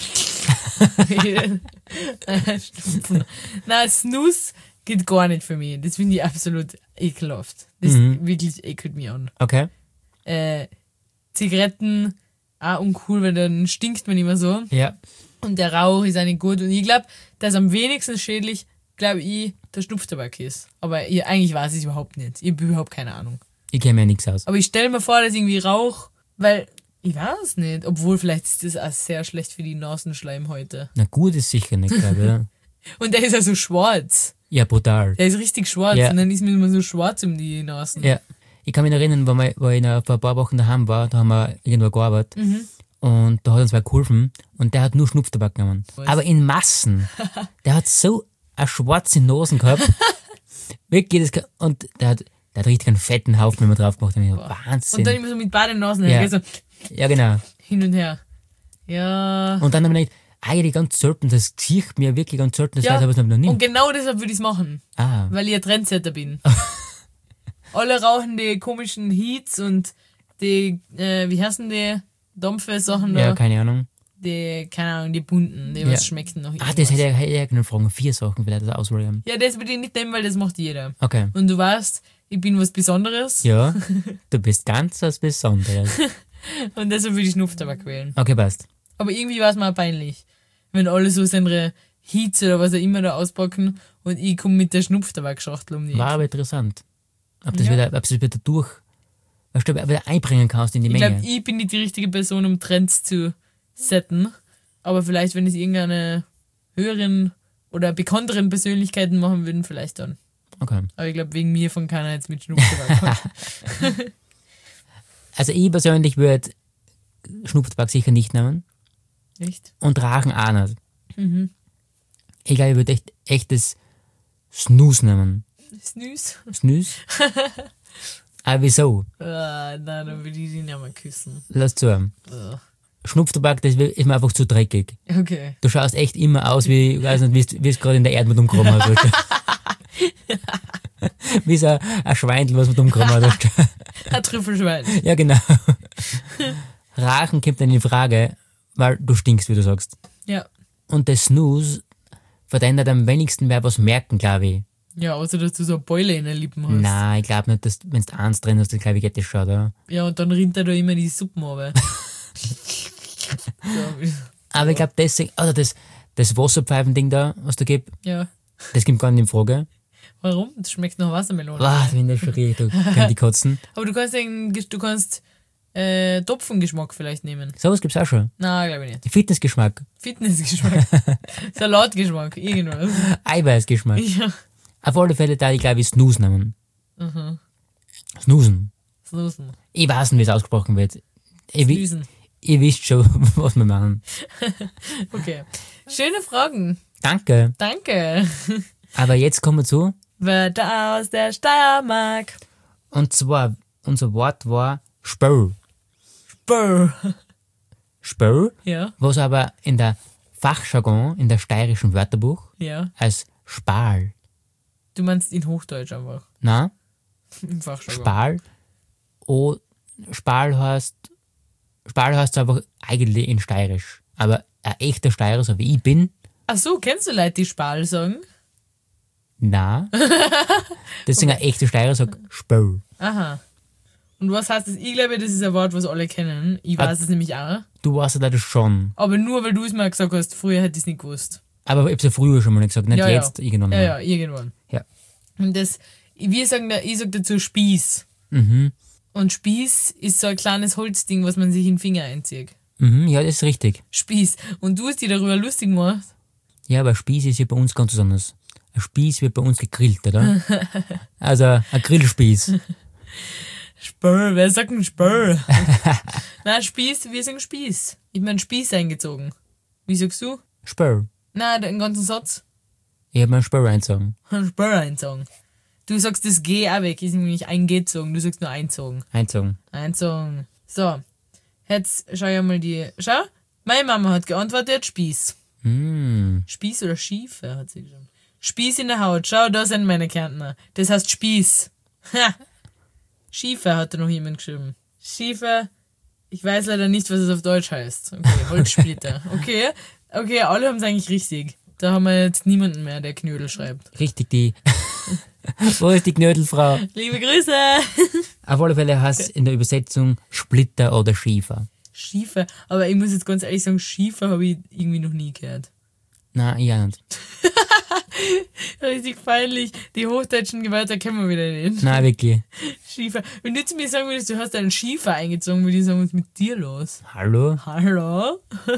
[SPEAKER 4] Schnupfen. Nein, Snooze geht gar nicht für mich. Das finde ich absolut ekelhaft. Das
[SPEAKER 3] Mhm.
[SPEAKER 4] wirklich ekelt mich an.
[SPEAKER 3] Okay.
[SPEAKER 4] Äh, Zigaretten, auch uncool, weil dann stinkt man immer so.
[SPEAKER 3] Ja.
[SPEAKER 4] Und der Rauch ist auch nicht gut. Und ich glaube, dass am wenigsten schädlich, glaube ich, der Schnupftabak ist. Aber ich, eigentlich weiß ich es überhaupt nicht. Ich habe überhaupt keine Ahnung.
[SPEAKER 3] Ich kenne mir nichts aus.
[SPEAKER 4] Aber ich stelle mir vor, dass irgendwie Rauch, weil ich weiß nicht. Obwohl, vielleicht ist das auch sehr schlecht für die Nasenschleimhäute.
[SPEAKER 3] Na gut ist sicher nicht, glaube ich. Oder?
[SPEAKER 4] Und der ist ja so schwarz.
[SPEAKER 3] Ja, brutal.
[SPEAKER 4] Der ist richtig schwarz.
[SPEAKER 3] Ja.
[SPEAKER 4] Und dann ist mir immer so schwarz um die Nasen.
[SPEAKER 3] Ja. Ich kann mich noch erinnern, wo, wir, wo ich noch vor ein paar Wochen daheim war, da haben wir irgendwo gearbeitet
[SPEAKER 4] Mhm.
[SPEAKER 3] und da hat uns wer geholfen und der hat nur Schnupftabak genommen.
[SPEAKER 4] Was?
[SPEAKER 3] Aber in Massen. Der hat so eine schwarze Nase gehabt. Wirklich, das, und der hat, der hat richtig einen fetten Haufen immer drauf gemacht. Und ich so, Wahnsinn.
[SPEAKER 4] Und dann immer so mit beiden Nasen
[SPEAKER 3] Ja.
[SPEAKER 4] her, so
[SPEAKER 3] Ja, genau.
[SPEAKER 4] hin und her. Ja.
[SPEAKER 3] Und dann haben wir gedacht, eigentlich ganz selten, das sieht mir wirklich ganz selten, das
[SPEAKER 4] Ja.
[SPEAKER 3] weiß aber es noch nie.
[SPEAKER 4] Und genau deshalb würde ich es machen.
[SPEAKER 3] Ah,
[SPEAKER 4] Weil ich ein Trendsetter bin. Alle rauchen die komischen Heats und die, äh, wie heißen die, dumpfe Sachen
[SPEAKER 3] ja,
[SPEAKER 4] da.
[SPEAKER 3] keine Ahnung.
[SPEAKER 4] Die, keine Ahnung, die bunten, die
[SPEAKER 3] Ja.
[SPEAKER 4] was schmecken noch.
[SPEAKER 3] Ah, das hätte ich, hätte ich können fragen. Vier Sachen vielleicht, das Auswahl haben.
[SPEAKER 4] Ja, das würde ich nicht nehmen, weil das macht jeder.
[SPEAKER 3] Okay.
[SPEAKER 4] Und du weißt, ich bin was Besonderes
[SPEAKER 3] Ja, du bist ganz was Besonderes.
[SPEAKER 4] und deshalb würde ich Schnupftabak wählen.
[SPEAKER 3] Okay, passt.
[SPEAKER 4] Aber irgendwie war es mir auch peinlich, wenn alle so seine Heats oder was auch immer da auspacken und ich komme mit der Schnupftabakschachtel um die
[SPEAKER 3] War
[SPEAKER 4] Ecke.
[SPEAKER 3] aber interessant. Ob das
[SPEAKER 4] Ja.
[SPEAKER 3] wieder, ob das wieder durch, weißt du, wieder einbringen kannst in die
[SPEAKER 4] Ich
[SPEAKER 3] Menge.
[SPEAKER 4] glaube, ich bin nicht die richtige Person, um Trends zu setten. Aber vielleicht, wenn es irgendeine höheren oder bekannteren Persönlichkeiten machen würden, vielleicht dann.
[SPEAKER 3] Okay.
[SPEAKER 4] Aber ich glaube, wegen mir von keiner jetzt mit Schnupftabak.
[SPEAKER 3] Also ich persönlich würde Schnupftabak sicher nicht nehmen
[SPEAKER 4] Echt?
[SPEAKER 3] und Rachen auch nicht.
[SPEAKER 4] Mhm.
[SPEAKER 3] Ich glaube, ich würde echt echtes Snooze nehmen.
[SPEAKER 4] Snooze?
[SPEAKER 3] Snooze? Aber wieso?
[SPEAKER 4] Ah, nein, dann würde ich ihn ja mal küssen.
[SPEAKER 3] Lass zu.
[SPEAKER 4] Ah.
[SPEAKER 3] Schnupftabak, das ist mir einfach zu dreckig.
[SPEAKER 4] Okay.
[SPEAKER 3] Du schaust echt immer aus, wie, ich weiß nicht, wie es gerade in der Erde mit umgekommen hat. weißt du. Wie so ein Schweindel, was mit umgekommen hat. weißt du.
[SPEAKER 4] Ein Trüffelschwein.
[SPEAKER 3] Ja, genau. Rachen kommt dann in Frage, weil du stinkst, wie du sagst.
[SPEAKER 4] Ja.
[SPEAKER 3] Und der Snooze, von denen hat am wenigsten wer was merken, glaube ich.
[SPEAKER 4] Ja, außer dass du so eine Beule in den Lippen hast.
[SPEAKER 3] Nein, ich glaube nicht, dass wenn du eins drin hast, dann glaube ich, geht das schon, oder?
[SPEAKER 4] Ja, und dann rinnt er da immer die Suppen runter. So,
[SPEAKER 3] Aber ich glaube, deswegen, oder das, das Wasserpfeifending da, was da gibt,
[SPEAKER 4] ja.
[SPEAKER 3] das kommt gar nicht in Frage.
[SPEAKER 4] Warum? Das schmeckt nach Wassermelone.
[SPEAKER 3] Wow, wenn das schon riecht, da können die kotzen.
[SPEAKER 4] Aber du kannst den, du kannst äh, Topfengeschmack vielleicht nehmen.
[SPEAKER 3] Sowas gibt's auch schon.
[SPEAKER 4] Nein, glaube ich nicht.
[SPEAKER 3] Fitnessgeschmack,
[SPEAKER 4] Fitnessgeschmack. Salatgeschmack, irgendwas.
[SPEAKER 3] Eiweißgeschmack.
[SPEAKER 4] Ja.
[SPEAKER 3] Auf alle Fälle da ich glaube ich Snooze nehmen.
[SPEAKER 4] Mhm.
[SPEAKER 3] Snoozen.
[SPEAKER 4] Snoosen.
[SPEAKER 3] Ich weiß nicht, wie es ausgesprochen wird. Ich, wi-
[SPEAKER 4] Snoosen.
[SPEAKER 3] ihr wisst schon, was wir machen.
[SPEAKER 4] Okay. Schöne Fragen.
[SPEAKER 3] Danke.
[SPEAKER 4] Danke.
[SPEAKER 3] Aber jetzt kommen wir zu.
[SPEAKER 4] Wörter aus der Steiermark.
[SPEAKER 3] Und zwar, unser Wort war Spöll.
[SPEAKER 4] Brr.
[SPEAKER 3] Spöll,
[SPEAKER 4] Ja,
[SPEAKER 3] was aber in der Fachjargon, in der steirischen Wörterbuch,
[SPEAKER 4] ja.
[SPEAKER 3] als Spal.
[SPEAKER 4] Du meinst in Hochdeutsch einfach.
[SPEAKER 3] Na,
[SPEAKER 4] Im Fachjargon.
[SPEAKER 3] Spal. Oh, Spal heißt, Spal heißt einfach eigentlich in steirisch. Aber ein echter Steirer, so wie ich bin,
[SPEAKER 4] Ach so, kennst du Leute, die Spal sagen?
[SPEAKER 3] na. Deswegen ein echter Steirer sagt Spöll.
[SPEAKER 4] Aha. Und was heißt das? Ich glaube, das ist ein Wort, was alle kennen. Ich weiß es nämlich auch.
[SPEAKER 3] Du weißt ja das schon.
[SPEAKER 4] Aber nur, weil du es mir gesagt hast, früher hätte ich es nicht gewusst.
[SPEAKER 3] Aber ich hab's ja früher schon mal nicht gesagt, nicht
[SPEAKER 4] Ja,
[SPEAKER 3] jetzt
[SPEAKER 4] ja.
[SPEAKER 3] irgendwann
[SPEAKER 4] Ja,
[SPEAKER 3] mal.
[SPEAKER 4] ja, irgendwann.
[SPEAKER 3] Ja.
[SPEAKER 4] Und das, wir sagen da, ich sag dazu Spieß.
[SPEAKER 3] Mhm.
[SPEAKER 4] Und Spieß ist so ein kleines Holzding, was man sich in den Finger einzieht.
[SPEAKER 3] Mhm, ja, das ist richtig.
[SPEAKER 4] Spieß. Und du hast dich darüber lustig gemacht.
[SPEAKER 3] Ja, aber Spieß ist ja bei uns ganz was anderes. Ein Spieß wird bei uns gegrillt, oder? Also ein Grillspieß.
[SPEAKER 4] Spöll, wer sagt denn Spöll? Nein, Spieß, wir sagen Spieß. Ich mein Spieß eingezogen. Wie sagst du?
[SPEAKER 3] Spör.
[SPEAKER 4] Nein, den ganzen Satz.
[SPEAKER 3] Ich hab mal einen Spör einzogen.
[SPEAKER 4] Spöll einzogen. Du sagst das G auch weg, ist nämlich eingezogen. Du sagst nur einzogen.
[SPEAKER 3] Einzogen.
[SPEAKER 4] Einzogen. So. Jetzt schau ich mal die. Schau, meine Mama hat geantwortet, Spieß.
[SPEAKER 3] Mm.
[SPEAKER 4] Spieß oder Schiefe, hat sie geschrieben. Spieß in der Haut. Schau, da sind meine Kärntner. Das heißt Spieß. Ha. Schiefe hat da noch jemand geschrieben. Schiefe. Ich weiß leider nicht, was es auf Deutsch heißt. Okay, Holzsplitter. Okay. Okay, alle haben es eigentlich richtig. Da haben wir jetzt niemanden mehr, der Knödel schreibt.
[SPEAKER 3] Richtig, die. Wo ist die Knödelfrau?
[SPEAKER 4] Liebe Grüße!
[SPEAKER 3] Auf alle Fälle heißt in der Übersetzung Splitter oder Schiefer.
[SPEAKER 4] Schiefe. Aber ich muss jetzt ganz ehrlich sagen, Schiefe habe ich irgendwie noch nie gehört.
[SPEAKER 3] Nein, ich auch nicht.
[SPEAKER 4] Richtig peinlich. Die hochdeutschen Gewörter kennen wir wieder nicht.
[SPEAKER 3] Nein, wirklich.
[SPEAKER 4] Schiefer. Wenn du zu mir sagen würdest, du hast einen Schiefer eingezogen, würde ich sagen, was ist mit dir los?
[SPEAKER 3] Hallo?
[SPEAKER 4] Hallo?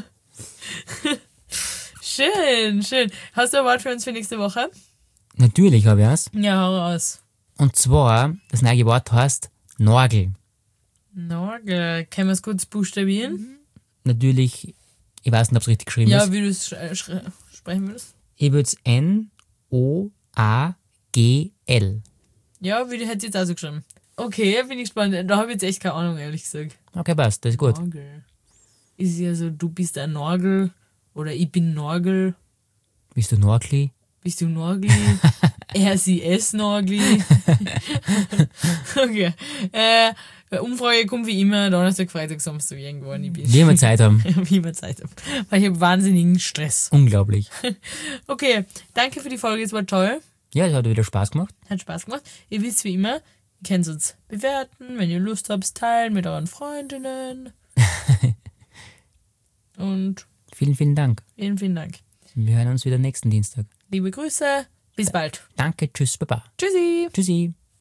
[SPEAKER 4] Schön, schön. Hast du ein Wort für uns für nächste Woche?
[SPEAKER 3] Natürlich habe ich es.
[SPEAKER 4] Ja, hau raus.
[SPEAKER 3] Und zwar, das neue Wort heißt Norgel.
[SPEAKER 4] Norgel. Können wir es kurz buchstabieren?
[SPEAKER 3] Natürlich, ich weiß nicht, ob es richtig geschrieben
[SPEAKER 4] Ja,
[SPEAKER 3] ist.
[SPEAKER 4] wie du es sch- sch- sprechen würdest.
[SPEAKER 3] Ich würde es N O A G L.
[SPEAKER 4] Ja, wie du hättest jetzt auch so geschrieben. Okay, bin ich gespannt. Da habe ich jetzt echt keine Ahnung, ehrlich gesagt.
[SPEAKER 3] Okay, passt, das ist gut.
[SPEAKER 4] Norgel. Ist ja so, du bist ein Norgel oder ich bin Norgel.
[SPEAKER 3] Bist du Norgli?
[SPEAKER 4] Bist du Norgli? Er, sie, es Norgli. Okay. Äh, Umfrage kommt wie immer Donnerstag, Freitag, Samstag irgendwo an. Ich bin.
[SPEAKER 3] Wie wir Zeit haben.
[SPEAKER 4] Wie immer Zeit habe. Weil ich habe wahnsinnigen Stress.
[SPEAKER 3] Unglaublich.
[SPEAKER 4] Okay, danke für die Folge, es war toll.
[SPEAKER 3] Ja, es hat wieder Spaß gemacht.
[SPEAKER 4] Hat Spaß gemacht. Ihr wisst wie immer, ihr könnt uns bewerten, wenn ihr Lust habt, teilen mit euren Freundinnen. Und
[SPEAKER 3] Vielen, vielen Dank.
[SPEAKER 4] vielen, vielen Dank.
[SPEAKER 3] Wir hören uns wieder nächsten Dienstag.
[SPEAKER 4] Liebe Grüße, bis bald.
[SPEAKER 3] Danke, tschüss, baba.
[SPEAKER 4] Tschüssi.
[SPEAKER 3] Tschüssi.